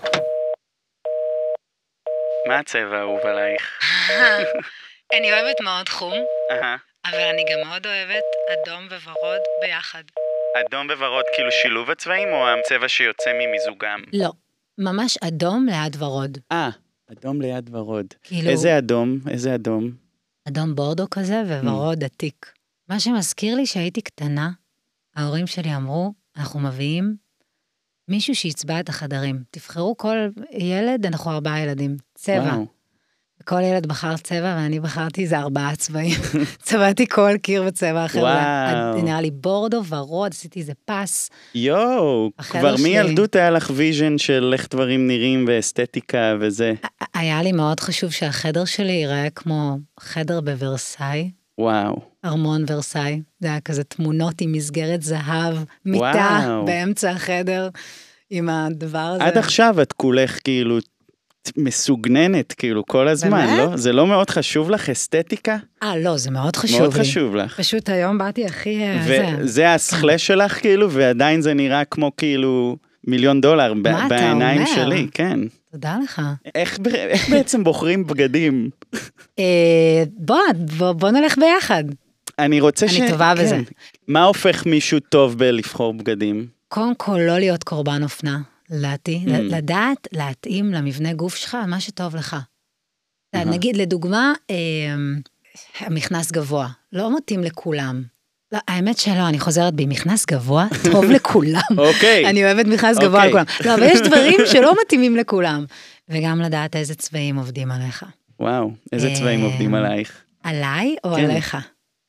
Speaker 1: מה הצבע האהוב עלייך?
Speaker 2: אני אוהבת מאוד חום.
Speaker 1: אהה.
Speaker 2: אבל אני גם מאוד אוהבת אדום וורוד ביחד.
Speaker 1: אדום וורוד כאילו שילוב הצבעים, או הצבע שיוצא ממיזוגם?
Speaker 2: לא, ממש אדום ליד ורוד.
Speaker 1: אה, אדום ליד ורוד.
Speaker 2: כאילו...
Speaker 1: איזה אדום? איזה אדום?
Speaker 2: אדום בורדו כזה וורוד mm. עתיק. מה שמזכיר לי שהייתי קטנה, ההורים שלי אמרו, אנחנו מביאים מישהו שיצבע את החדרים. תבחרו כל ילד, אנחנו ארבעה ילדים. צבע. וואו. כל ילד בחר צבע, ואני בחרתי איזה ארבעה צבעים. צבעתי כל קיר בצבע אחר.
Speaker 1: וואו.
Speaker 2: נראה לי בורדו ורוד, עשיתי איזה פס.
Speaker 1: יואו, כבר מילדות היה לך ויז'ן של איך דברים נראים ואסתטיקה וזה.
Speaker 2: היה לי מאוד חשוב שהחדר שלי ייראה כמו חדר בוורסאי.
Speaker 1: וואו.
Speaker 2: ארמון ורסאי. זה היה כזה תמונות עם מסגרת זהב, מיטה באמצע החדר, עם הדבר הזה.
Speaker 1: עד עכשיו את כולך כאילו... מסוגננת, כאילו, כל הזמן, באמת? לא? זה לא מאוד חשוב לך, אסתטיקה?
Speaker 2: אה, לא, זה מאוד חשוב
Speaker 1: מאוד
Speaker 2: לי. מאוד
Speaker 1: חשוב לך.
Speaker 2: פשוט היום באתי הכי...
Speaker 1: וזה הסכלה שלך, כאילו, ועדיין זה נראה כמו, כאילו, מיליון דולר
Speaker 2: מה
Speaker 1: בעיניים
Speaker 2: אתה אומר?
Speaker 1: שלי, כן.
Speaker 2: תודה לך.
Speaker 1: איך, איך בעצם בוחרים בגדים?
Speaker 2: בוא, בוא, בוא נלך ביחד.
Speaker 1: אני רוצה ש...
Speaker 2: אני טובה
Speaker 1: כן.
Speaker 2: בזה.
Speaker 1: מה הופך מישהו טוב בלבחור בגדים?
Speaker 2: קודם כל, לא להיות קורבן אופנה. לדעתי, mm. לדעת, להתאים למבנה גוף שלך, מה שטוב לך. Uh-huh. נגיד, לדוגמה, אה, מכנס גבוה, לא מתאים לכולם. לא, האמת שלא, אני חוזרת בי, מכנס גבוה, טוב לכולם.
Speaker 1: אוקיי.
Speaker 2: אני אוהבת מכנס גבוה לכולם. לא, אבל יש דברים שלא מתאימים לכולם. וגם לדעת איזה צבעים עובדים עליך.
Speaker 1: וואו, איזה צבעים עובדים עלייך?
Speaker 2: עליי או עליך?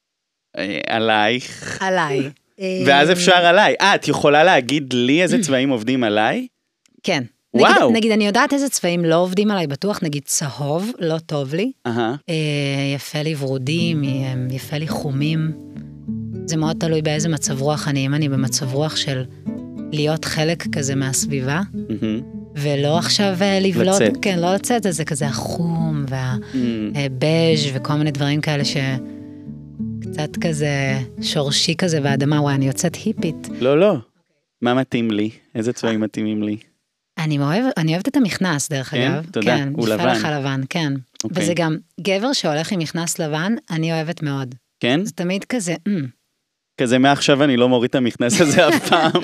Speaker 1: עלייך.
Speaker 2: עליי.
Speaker 1: ואז אפשר עליי. אה, את יכולה להגיד לי איזה צבעים עובדים עליי?
Speaker 2: כן.
Speaker 1: וואו.
Speaker 2: נגיד, נגיד, אני יודעת איזה צבעים לא עובדים עליי, בטוח, נגיד צהוב, לא טוב לי.
Speaker 1: אהה.
Speaker 2: יפה לי ורודים, יפה לי חומים. זה מאוד תלוי באיזה מצב רוח אני, אם אני במצב רוח של להיות חלק כזה מהסביבה, ולא עכשיו לבלוט,
Speaker 1: לצאת.
Speaker 2: כן, לא לצאת, אז זה כזה החום, והבז' וכל מיני דברים כאלה ש... קצת כזה שורשי כזה באדמה, וואי, אני יוצאת היפית.
Speaker 1: לא, לא. מה מתאים לי? איזה צבעים מתאימים לי?
Speaker 2: אני אוהבת, אני אוהבת את המכנס, דרך
Speaker 1: כן?
Speaker 2: אגב.
Speaker 1: תודה,
Speaker 2: כן,
Speaker 1: הוא לבן.
Speaker 2: נשפע לך לבן, כן.
Speaker 1: אוקיי.
Speaker 2: וזה גם גבר שהולך עם מכנס לבן, אני אוהבת מאוד.
Speaker 1: כן?
Speaker 2: זה תמיד כזה, mm.
Speaker 1: כזה מעכשיו אני לא מוריד את המכנס הזה אף פעם.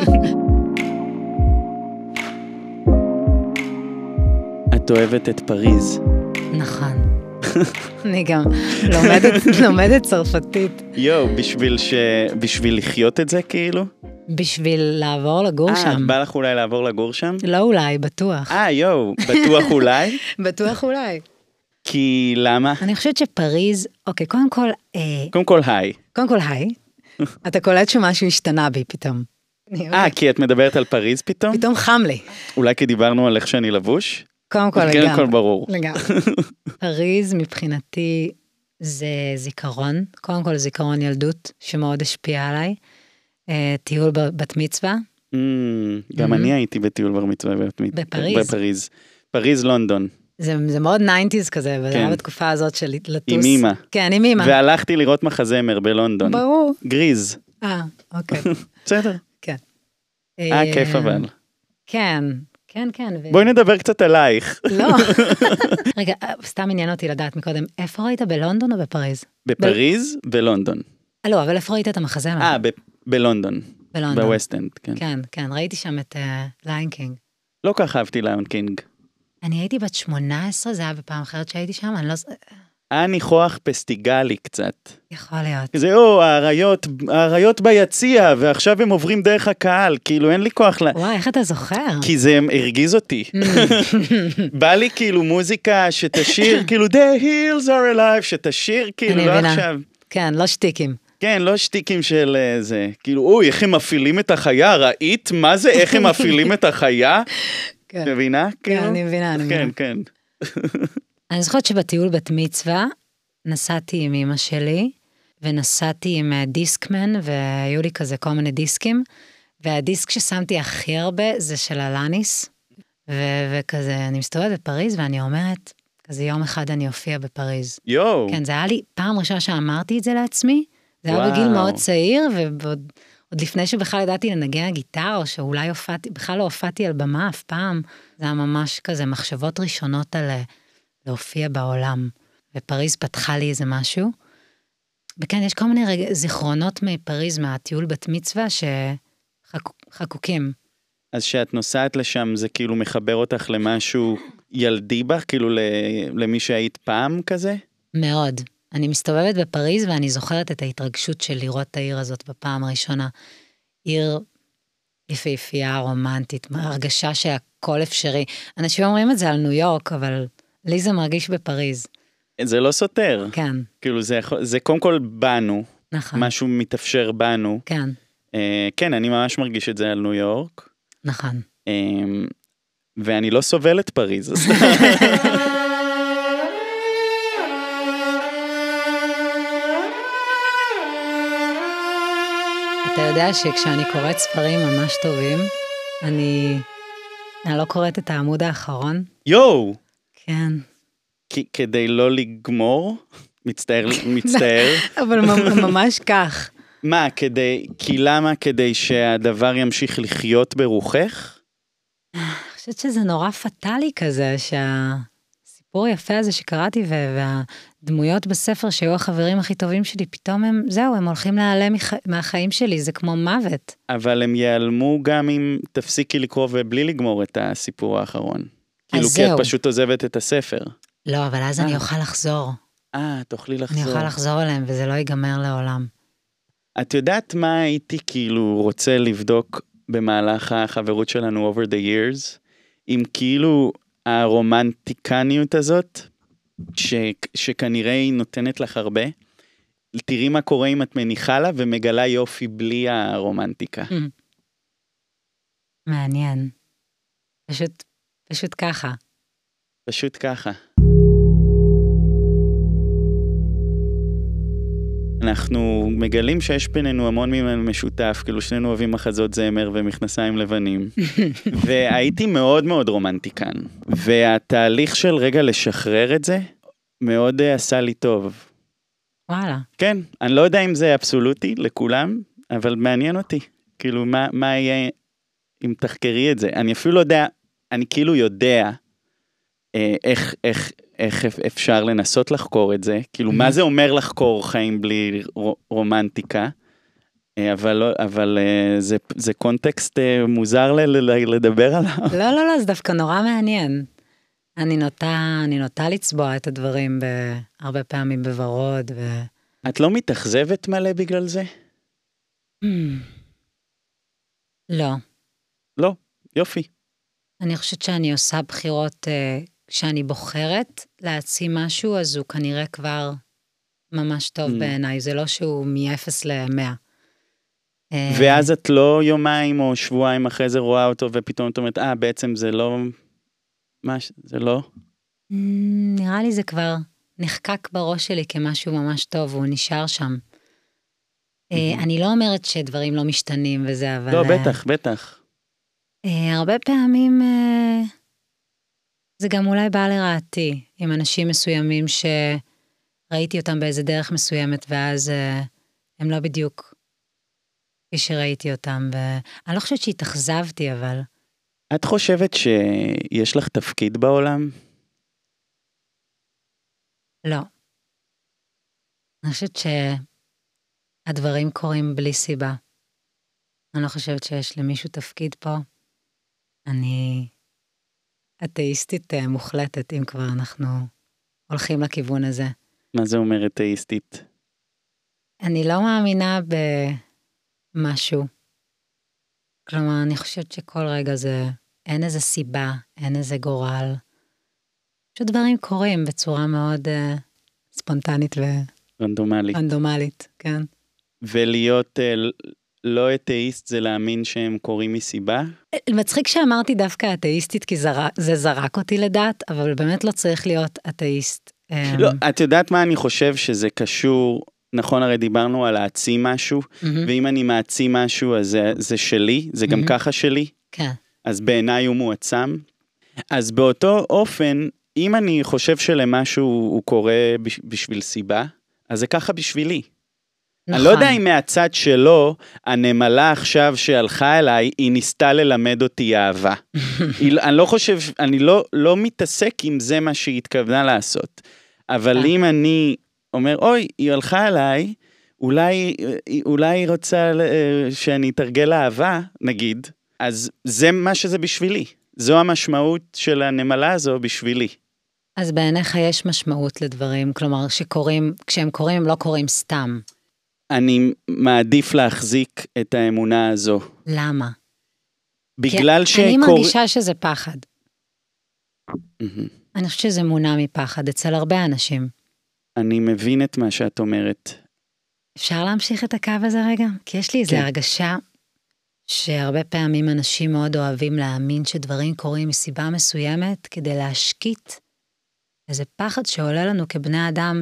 Speaker 1: את אוהבת את פריז.
Speaker 2: נכון. אני גם לומדת, לומדת צרפתית.
Speaker 1: יו, בשביל ש... בשביל לחיות את זה כאילו?
Speaker 2: בשביל לעבור לגור
Speaker 1: 아,
Speaker 2: שם.
Speaker 1: בא לך אולי לעבור לגור שם?
Speaker 2: לא אולי, בטוח.
Speaker 1: אה, יו, בטוח אולי?
Speaker 2: בטוח אולי.
Speaker 1: כי למה?
Speaker 2: אני חושבת שפריז, אוקיי, קודם כל, אה,
Speaker 1: קודם כל, היי.
Speaker 2: קודם כל, היי, אתה קולט שמשהו השתנה בי פתאום. אני-
Speaker 1: אה, כי את מדברת על פריז פתאום?
Speaker 2: פתאום חם לי.
Speaker 1: אולי כי דיברנו על איך שאני לבוש?
Speaker 2: קודם כל,
Speaker 1: קודם
Speaker 2: לגמרי.
Speaker 1: כל ברור.
Speaker 2: לגמרי. פריז מבחינתי זה זיכרון, קודם כל זיכרון ילדות שמאוד השפיע עליי, אה, טיול בת מצווה,
Speaker 1: Mm, גם אני הייתי בטיול בר מצווה בבת מצ-
Speaker 2: בפריז.
Speaker 1: בפריז. פריז, לונדון.
Speaker 2: זה, זה מאוד ניינטיז כזה, וזה
Speaker 1: כן.
Speaker 2: היה בתקופה הזאת של לטוס.
Speaker 1: עם אמא.
Speaker 2: כן, עם אמא.
Speaker 1: והלכתי לראות מחזמר בלונדון.
Speaker 2: ברור.
Speaker 1: גריז.
Speaker 2: אה, אוקיי,
Speaker 1: בסדר.
Speaker 2: כן.
Speaker 1: אה, כיף אבל.
Speaker 2: כן, כן, כן. ו...
Speaker 1: בואי נדבר קצת עלייך.
Speaker 2: לא. רגע, סתם עניין אותי לדעת מקודם, איפה ראית, בלונדון או בפריז?
Speaker 1: בפריז ולונדון.
Speaker 2: לא, אבל איפה ראית את המחזמר?
Speaker 1: אה, ב- בלונדון.
Speaker 2: בלונדון.
Speaker 1: בווסט-אנד, כן.
Speaker 2: כן, כן, ראיתי שם את ליין קינג.
Speaker 1: לא כך אהבתי ליון קינג.
Speaker 2: אני הייתי בת שמונה עשרה, זה היה בפעם אחרת שהייתי שם, אני לא...
Speaker 1: היה ניחוח פסטיגלי קצת.
Speaker 2: יכול להיות.
Speaker 1: כזה, או, האריות, האריות ביציע, ועכשיו הם עוברים דרך הקהל, כאילו אין לי כוח ל...
Speaker 2: וואי, איך אתה זוכר?
Speaker 1: כי זה הרגיז אותי. בא לי כאילו מוזיקה שתשיר, כאילו, the hills are alive, שתשיר, כאילו,
Speaker 2: אני
Speaker 1: לא
Speaker 2: מבינה.
Speaker 1: עכשיו.
Speaker 2: כן, לא שטיקים.
Speaker 1: כן, לא שטיקים של אה, זה. כאילו, אוי, איך הם מפעילים את החיה, ראית? מה זה, איך הם מפעילים את החיה?
Speaker 2: כן.
Speaker 1: מבינה?
Speaker 2: כן, אני מבינה, אני מבינה.
Speaker 1: כן, כן.
Speaker 2: אני זוכרת שבטיול בת מצווה, נסעתי עם אמא שלי, ונסעתי עם אה, דיסקמן, והיו לי כזה כל מיני דיסקים, והדיסק ששמתי הכי הרבה זה של אלניס, ו- וכזה, אני מסתובבת בפריז, ואני אומרת, כזה יום אחד אני אופיע בפריז.
Speaker 1: יואו.
Speaker 2: כן, זה היה לי פעם ראשונה שאמרתי את זה לעצמי, זה היה
Speaker 1: וואו.
Speaker 2: בגיל מאוד צעיר, ועוד עוד לפני שבכלל ידעתי לנגן גיטרה, או שאולי הופעתי, בכלל לא הופעתי על במה אף פעם, זה היה ממש כזה מחשבות ראשונות על אה, להופיע בעולם, ופריז פתחה לי איזה משהו, וכן, יש כל מיני רגע, זיכרונות מפריז, מהטיול בת מצווה, שחקוקים.
Speaker 1: אז שאת נוסעת לשם, זה כאילו מחבר אותך למשהו ילדי בך, כאילו ל- למי שהיית פעם כזה?
Speaker 2: מאוד. אני מסתובבת בפריז, ואני זוכרת את ההתרגשות של לראות את העיר הזאת בפעם הראשונה. עיר יפהפייה, רומנטית, הרגשה שהכל אפשרי. אנשים אומרים את זה על ניו יורק, אבל לי זה מרגיש בפריז.
Speaker 1: זה לא סותר.
Speaker 2: כן,
Speaker 1: כאילו זה, יכול- זה קודם כל בנו,
Speaker 2: נכון.
Speaker 1: משהו מתאפשר בנו.
Speaker 2: כן,
Speaker 1: אה, כן, אני ממש מרגיש את זה על ניו יורק,
Speaker 2: נכון.
Speaker 1: אה, ואני לא סובל את פריז. אז-
Speaker 2: אתה יודע שכשאני קוראת ספרים ממש טובים, אני, אני לא קוראת את העמוד האחרון.
Speaker 1: יואו!
Speaker 2: כן.
Speaker 1: כי- כדי לא לגמור, מצטער, מצטער.
Speaker 2: אבל ממ- ממש כך.
Speaker 1: מה, כדי, כי למה? כדי שהדבר ימשיך לחיות ברוחך?
Speaker 2: אני חושבת שזה נורא פטלי כזה, שהסיפור היפה הזה שקראתי, ו- והדמויות בספר שהיו החברים הכי טובים שלי, פתאום הם, זהו, הם הולכים להיעלם מח- מהחיים שלי, זה כמו מוות.
Speaker 1: אבל הם ייעלמו גם אם תפסיקי לקרוא ובלי לגמור את הסיפור האחרון. כאילו, כי את
Speaker 2: זהו.
Speaker 1: פשוט עוזבת את הספר.
Speaker 2: לא, אבל אז אני
Speaker 1: אה.
Speaker 2: אוכל לחזור.
Speaker 1: אה, תוכלי
Speaker 2: אני
Speaker 1: לחזור.
Speaker 2: אוכל לחזור אליהם, וזה לא ייגמר לעולם.
Speaker 1: את יודעת מה הייתי כאילו רוצה לבדוק במהלך החברות שלנו over the years? אם כאילו הרומנטיקניות הזאת, ש, שכנראה היא נותנת לך הרבה, תראי מה קורה אם את מניחה לה ומגלה יופי בלי הרומנטיקה.
Speaker 2: מעניין. פשוט, פשוט ככה.
Speaker 1: פשוט ככה. אנחנו מגלים שיש בינינו המון ממנו משותף, כאילו שנינו אוהבים מחזות זמר ומכנסיים לבנים. והייתי מאוד מאוד רומנטיקן. והתהליך של רגע לשחרר את זה, מאוד uh, עשה לי טוב.
Speaker 2: וואלה.
Speaker 1: כן, אני לא יודע אם זה אבסולוטי לכולם, אבל מעניין אותי. כאילו, מה, מה יהיה אם תחקרי את זה? אני אפילו לא יודע, אני כאילו יודע אה, איך, איך, איך אפשר לנסות לחקור את זה. כאילו, מה זה אומר לחקור חיים בלי רומנטיקה? אה, אבל, לא, אבל אה, זה, זה קונטקסט אה, מוזר ל, ל, לדבר עליו.
Speaker 2: לא, לא, לא, זה דווקא נורא מעניין. אני נוטה, אני נוטה לצבוע את הדברים הרבה פעמים בוורוד, ו...
Speaker 1: את לא מתאכזבת מלא בגלל זה?
Speaker 2: לא.
Speaker 1: לא, יופי.
Speaker 2: אני חושבת שאני עושה בחירות uh, כשאני בוחרת להעצים משהו, אז הוא כנראה כבר ממש טוב
Speaker 1: Mm.
Speaker 2: בעיניי, זה לא שהוא מ-אפס ל-מאה.
Speaker 1: ואז את לא יומיים או שבועיים אחרי זה רואה אותו, ופתאום את אומרת, אה, בעצם זה לא, מה, זה לא?
Speaker 2: נראה לי זה כבר נחקק בראש שלי כמשהו ממש טוב, והוא נשאר שם. אני לא אומרת שדברים לא משתנים וזה, אבל...
Speaker 1: לא, בטח, בטח.
Speaker 2: הרבה פעמים זה גם אולי בא לרעתי, עם אנשים מסוימים שראיתי אותם באיזה דרך מסוימת, ואז הם לא בדיוק כפי שראיתי אותם, ואני לא חושבת שהתאכזבתי, אבל...
Speaker 1: את חושבת שיש לך תפקיד בעולם?
Speaker 2: לא. אני חושבת שהדברים קורים בלי סיבה. אני לא חושבת שיש למישהו תפקיד פה. אני אתאיסטית מוחלטת, אם כבר אנחנו הולכים לכיוון הזה.
Speaker 1: מה זה אומר אתאיסטית?
Speaker 2: אני לא מאמינה במשהו. כלומר, אני חושבת שכל רגע זה, אין איזה סיבה, אין איזה גורל. פשוט דברים קורים בצורה מאוד uh, ספונטנית
Speaker 1: רנדומלית.
Speaker 2: רנדומלית, כן.
Speaker 1: ולהיות uh, לא אתאיסט זה להאמין שהם קורים מסיבה?
Speaker 2: מצחיק שאמרתי דווקא אתאיסטית, כי זר... זה זרק אותי לדעת, אבל באמת לא צריך להיות אתאיסט.
Speaker 1: לא, את יודעת מה אני חושב שזה קשור, נכון, הרי דיברנו על להעצים משהו, mm-hmm. ואם אני מעצים משהו, אז זה, זה שלי, זה mm-hmm. גם ככה שלי.
Speaker 2: כן. אז
Speaker 1: בעיניי הוא מועצם. אז באותו אופן, אם אני חושב שלמשהו הוא קורה בשביל סיבה, אז זה ככה בשבילי. נכון. אני לא יודע אם מהצד שלו, הנמלה עכשיו שהלכה אליי, היא ניסתה ללמד אותי אהבה. אני לא חושב, אני לא, לא מתעסק עם זה מה שהיא התכוונה לעשות. אבל אם אני אומר, אוי, היא הלכה אליי, אולי, אולי היא רוצה שאני אתרגל אהבה, נגיד, אז זה מה שזה בשבילי. זו המשמעות של הנמלה הזו בשבילי.
Speaker 2: אז בעיניך יש משמעות לדברים, כלומר, שקוראים, כשהם קוראים, הם לא קוראים סתם.
Speaker 1: אני מעדיף להחזיק את האמונה הזו.
Speaker 2: למה?
Speaker 1: בגלל שקור...
Speaker 2: אני מרגישה שזה פחד. אני חושבת שזה מונע מפחד אצל הרבה אנשים.
Speaker 1: אני מבין את מה שאת אומרת.
Speaker 2: אפשר להמשיך את הקו הזה רגע? כי יש לי איזו הרגשה שהרבה פעמים אנשים מאוד אוהבים להאמין שדברים קורים מסיבה מסוימת, כדי להשקיט איזה פחד שעולה לנו כבני אדם,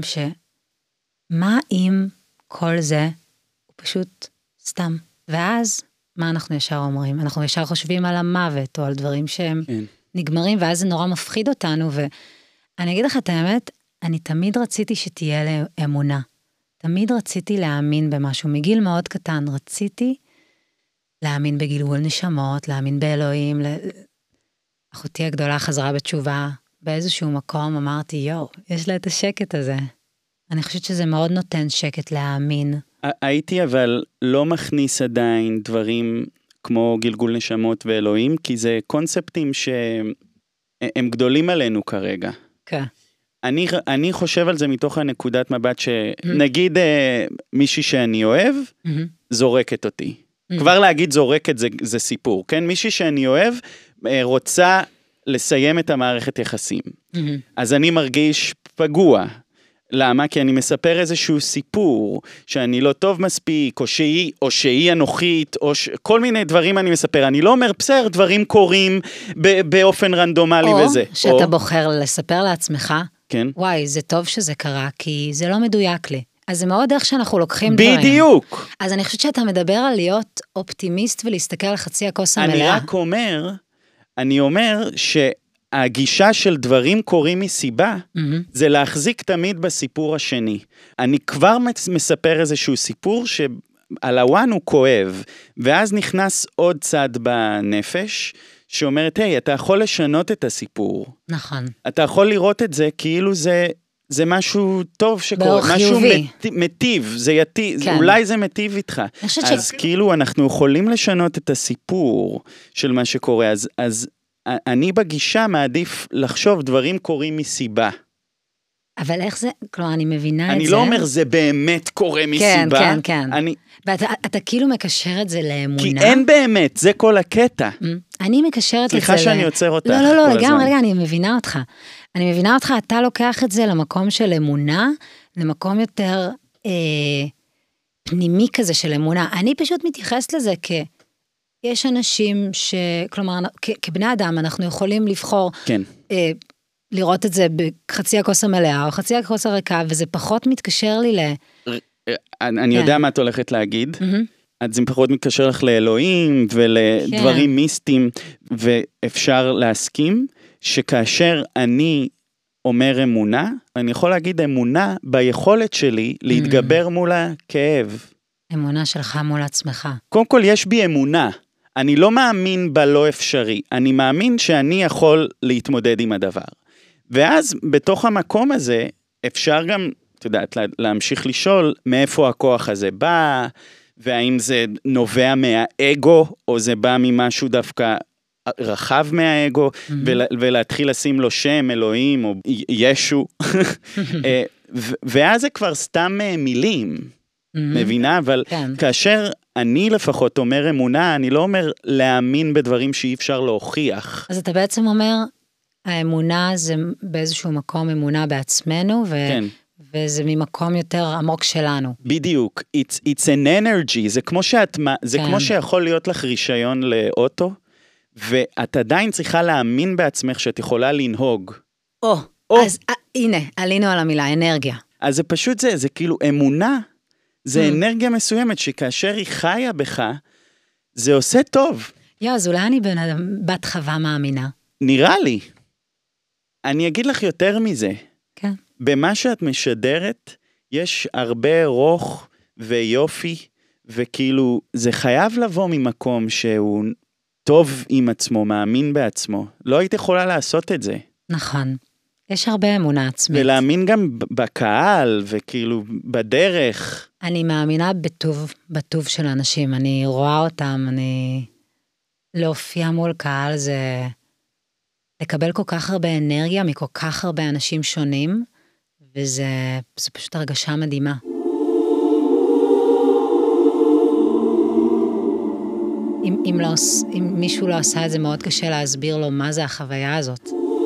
Speaker 2: שמה אם כל זה הוא פשוט סתם. ואז, מה אנחנו ישר אומרים? אנחנו ישר חושבים על המוות, או על דברים שהם כן. נגמרים, ואז זה נורא מפחיד אותנו, ואני אגיד לך את האמת, אני תמיד רציתי שתהיה לי אמונה. תמיד רציתי להאמין במשהו. מגיל מאוד קטן רציתי להאמין בגלגול נשמות, להאמין באלוהים. אחותי הגדולה חזרה בתשובה, באיזשהו מקום אמרתי, יו, יש לה את השקט הזה. אני חושבת שזה מאוד נותן שקט להאמין.
Speaker 1: הייתי אבל לא מכניס עדיין דברים כמו גלגול נשמות ואלוהים, כי זה קונספטים שהם גדולים עלינו כרגע.
Speaker 2: כן.
Speaker 1: אני, אני חושב על זה מתוך הנקודת מבט שנגיד mm-hmm. מישהי שאני אוהב, mm-hmm. זורקת אותי. Mm-hmm. כבר להגיד זורקת זה, זה סיפור, כן? מישהי שאני אוהב רוצה לסיים את המערכת יחסים. Mm-hmm. אז אני מרגיש פגוע. למה? כי אני מספר איזשהו סיפור, שאני לא טוב מספיק, או שהיא, או שהיא אנוכית, או ש... כל מיני דברים אני מספר. אני לא אומר, בסדר, דברים קורים ב- באופן רנדומלי
Speaker 2: או
Speaker 1: וזה.
Speaker 2: שאתה או... בוחר לספר לעצמך,
Speaker 1: כן.
Speaker 2: וואי, זה טוב שזה קרה, כי זה לא מדויק לי. אז זה מאוד איך שאנחנו לוקחים דברים.
Speaker 1: בדיוק.
Speaker 2: אז אני חושבת שאתה מדבר על להיות אופטימיסט, ולהסתכל על חצי הכוס המלאה.
Speaker 1: אני רק אומר, אני אומר ש... הגישה של דברים קורים מסיבה, mm-hmm. זה להחזיק תמיד בסיפור השני. אני כבר מספר איזשהו סיפור שעל הוואן הוא כואב, ואז נכנס עוד צד בנפש, שאומרת, היי, אתה יכול לשנות את הסיפור.
Speaker 2: נכון.
Speaker 1: אתה יכול לראות את זה כאילו זה, זה משהו טוב שקורה, משהו מת, מטיב, זה יטיב, כן. אולי זה מטיב איתך. אז ש... כאילו אנחנו יכולים לשנות את הסיפור של מה שקורה, אז... אז אני בגישה מעדיף לחשוב דברים קורים מסיבה.
Speaker 2: אבל איך זה, כלומר, אני מבינה את זה.
Speaker 1: אני לא אומר, זה באמת קורה מסיבה.
Speaker 2: כן, כן, כן.
Speaker 1: אני...
Speaker 2: ואתה אתה כאילו מקשר את זה לאמונה.
Speaker 1: כי אין באמת, זה כל הקטע.
Speaker 2: אני מקשרת את זה...
Speaker 1: סליחה שאני עוצר אותך.
Speaker 2: לא, לא, לא, לגמרי, רגע, אני מבינה אותך. אני מבינה אותך, אתה לוקח את זה למקום של אמונה, למקום יותר אה, פנימי כזה של אמונה. אני פשוט מתייחסת לזה כ... יש אנשים ש... כלומר, כ, כבני אדם, אנחנו יכולים לבחור...
Speaker 1: כן.
Speaker 2: אה, לראות את זה בחצי הכוס המלאה, או חצי הכוס הריקה, וזה פחות מתקשר לי ל...
Speaker 1: אני יודע מה את הולכת להגיד. אז זה פחות מתקשר לך לאלוהים, ולדברים מיסטיים, ואפשר להסכים, שכאשר אני אומר אמונה, אני יכול להגיד אמונה ביכולת שלי להתגבר מול הכאב.
Speaker 2: אמונה שלך מול עצמך.
Speaker 1: קודם כל, יש בי אמונה. אני לא מאמין בלא אפשרי. אני מאמין שאני יכול להתמודד עם הדבר. ואז בתוך המקום הזה, אפשר גם, את יודעת, להמשיך לשאול מאיפה הכוח הזה בא, והאם זה נובע מהאגו, או זה בא ממשהו דווקא רחב מהאגו, mm-hmm. ולהתחיל לשים לו שם, אלוהים, או ישו. ואז זה כבר סתם מילים, mm-hmm. מבינה? אבל כן. כאשר אני לפחות אומר אמונה, אני לא אומר להאמין בדברים שאי אפשר להוכיח.
Speaker 2: אז אתה בעצם אומר... האמונה זה באיזשהו מקום אמונה בעצמנו, ו... כן. וזה ממקום יותר עמוק שלנו.
Speaker 1: בדיוק, it's, it's an energy, זה כמו שאת, זה כן. כמו שיכול להיות לך רישיון לאוטו, ואת עדיין צריכה להאמין בעצמך שאת יכולה לנהוג.
Speaker 2: או, או. אז א, הנה, עלינו על המילה, אנרגיה.
Speaker 1: אז זה פשוט זה, זה כאילו אמונה, זה hmm. אנרגיה מסוימת, שכאשר היא חיה בך, זה עושה טוב.
Speaker 2: יו, אז אולי אני בת חווה מאמינה.
Speaker 1: נראה לי. אני אגיד לך יותר מזה.
Speaker 2: כן.
Speaker 1: במה שאת משדרת, יש הרבה רוח ויופי, וכאילו, זה חייב לבוא ממקום שהוא טוב עם עצמו, מאמין בעצמו. לא היית יכולה לעשות את זה.
Speaker 2: נכון. יש הרבה אמונה עצמית.
Speaker 1: ולהאמין גם בקהל, וכאילו, בדרך.
Speaker 2: אני מאמינה בטוב, בטוב של אנשים. אני רואה אותם, אני... להופיע מול קהל זה... לקבל כל כך הרבה אנרגיה מכל כך הרבה אנשים שונים, וזה זה פשוט הרגשה מדהימה. אם, אם, לא, אם מישהו לא עשה את זה, מאוד קשה להסביר לו מה זה החוויה הזאת.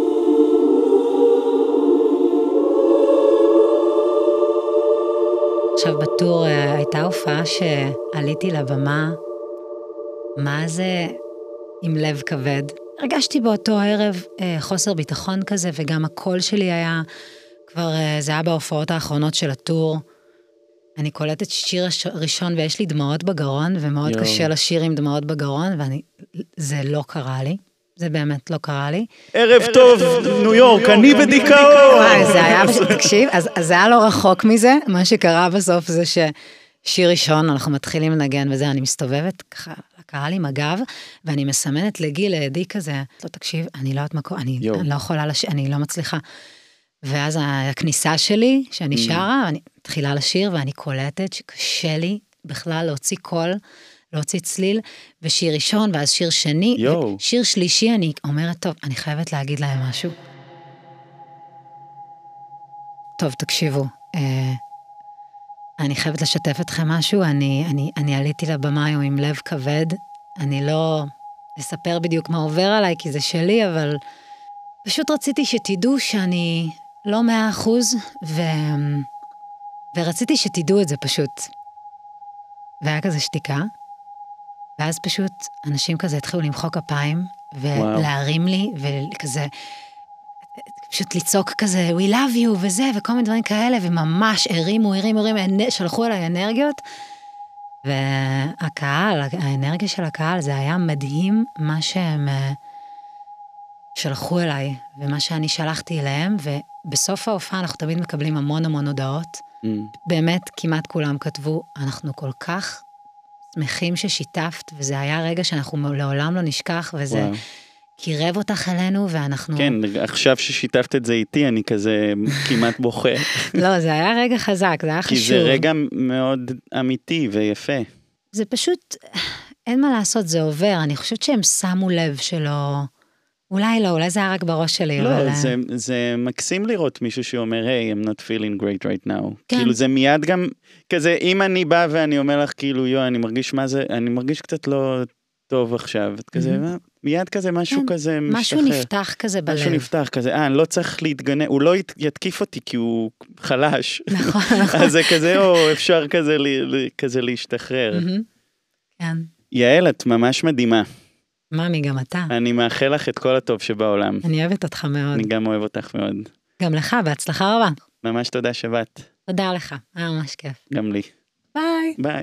Speaker 2: עכשיו בטור הייתה הופעה שעליתי לבמה, מה זה עם לב כבד? הרגשתי באותו ערב אה, חוסר ביטחון כזה, וגם הקול שלי היה, כבר אה, זה היה בהופעות האחרונות של הטור. אני קולטת שיר ראשון ויש לי דמעות בגרון, ומאוד יו. קשה לשיר עם דמעות בגרון, וזה לא קרה לי. זה באמת לא קרה לי.
Speaker 1: ערב טוב, ניו יורק, אני בדיכאון.
Speaker 2: וואי, זה היה, תקשיב, אז, אז זה היה לא רחוק מזה, מה שקרה בסוף זה ששיר ראשון, אנחנו מתחילים לנגן וזה, אני מסתובבת ככה, קרה לי מגב, ואני מסמנת לגיל, לעדי כזה, לא תקשיב, אני לא יודעת מקום, אני, אני לא יכולה, לש... אני לא מצליחה. ואז הכניסה שלי, שאני שרה, אני מתחילה לשיר, ואני קולטת שקשה לי בכלל להוציא קול, להוציא צליל, ושיר ראשון, ואז שיר שני, שיר שלישי, אני אומרת, טוב, אני חייבת להגיד להם משהו. טוב, תקשיבו, אה, אני חייבת לשתף אתכם משהו, אני, אני, אני עליתי לבמה היום עם לב כבד, אני לא אספר בדיוק מה עובר עליי, כי זה שלי, אבל פשוט רציתי שתדעו שאני לא מאה אחוז, ו... ורציתי שתדעו את זה פשוט. והיה כזה שתיקה, ואז פשוט אנשים כזה התחילו למחוא כפיים, ולהרים לי, וכזה, פשוט לצעוק כזה, we love you, וזה, וכל מיני דברים כאלה, וממש הרימו, הרימו, הרימו, שלחו אליי אנרגיות, והקהל, האנרגיה של הקהל, זה היה מדהים מה שהם שלחו אליי, ומה שאני שלחתי אליהם, ובסוף ההופעה אנחנו תמיד מקבלים המון המון הודעות, mm. באמת כמעט כולם כתבו, אנחנו כל כך שמחים ששיתפת, וזה היה רגע שאנחנו לעולם לא נשכח, וזה וואו. קירב אותך אלינו, ואנחנו...
Speaker 1: כן, עכשיו ששיתפת את זה איתי, אני כזה כמעט בוכה.
Speaker 2: לא, זה היה רגע חזק, זה היה חשוב.
Speaker 1: כי זה רגע מאוד אמיתי ויפה. זה
Speaker 2: פשוט, אין מה לעשות, זה עובר. אני חושבת שהם שמו לב שלא... אולי לא, אולי זה היה רק בראש שלי,
Speaker 1: לא,
Speaker 2: אבל...
Speaker 1: זה, זה מקסים לראות מישהו שאומר, hey, I'm not feeling great right now.
Speaker 2: כן.
Speaker 1: כאילו זה מיד גם, כזה, אם אני בא ואני אומר לך, כאילו, יו, אני מרגיש מה זה, אני מרגיש קצת לא טוב עכשיו. כזה, מיד כזה, משהו
Speaker 2: כן,
Speaker 1: כזה משתחרר.
Speaker 2: משהו נפתח כזה בלב.
Speaker 1: משהו נפתח כזה, אה, אני לא צריך להתגנן, הוא לא ית, יתקיף אותי כי הוא חלש.
Speaker 2: נכון, נכון.
Speaker 1: אז זה כזה, או אפשר כזה, לי, כזה להשתחרר.
Speaker 2: כן.
Speaker 1: יעל, את ממש מדהימה.
Speaker 2: ממי, גם אתה.
Speaker 1: אני מאחל לך את כל הטוב שבעולם.
Speaker 2: אני אוהבת אותך מאוד.
Speaker 1: אני גם אוהב אותך מאוד.
Speaker 2: גם לך, בהצלחה רבה.
Speaker 1: ממש תודה שבאת.
Speaker 2: תודה לך, היה ממש כיף.
Speaker 1: גם לי.
Speaker 2: ביי.
Speaker 1: ביי.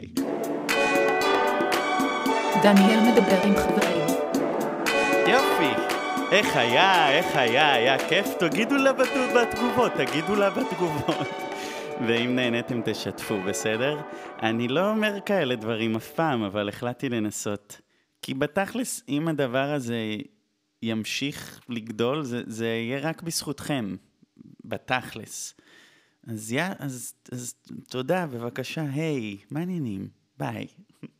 Speaker 3: דניאל מדבר עם חברים.
Speaker 1: יופי. איך היה, איך היה, היה כיף. תגידו לה בתגובות, תגידו לה בתגובות. ואם נהניתם תשתפו, בסדר? אני לא אומר כאלה דברים אף פעם, אבל החלטתי לנסות. כי בתכלס, אם הדבר הזה ימשיך לגדול, זה, זה יהיה רק בזכותכם. בתכלס. אז יא, אז, אז תודה, בבקשה, היי, מה העניינים? ביי.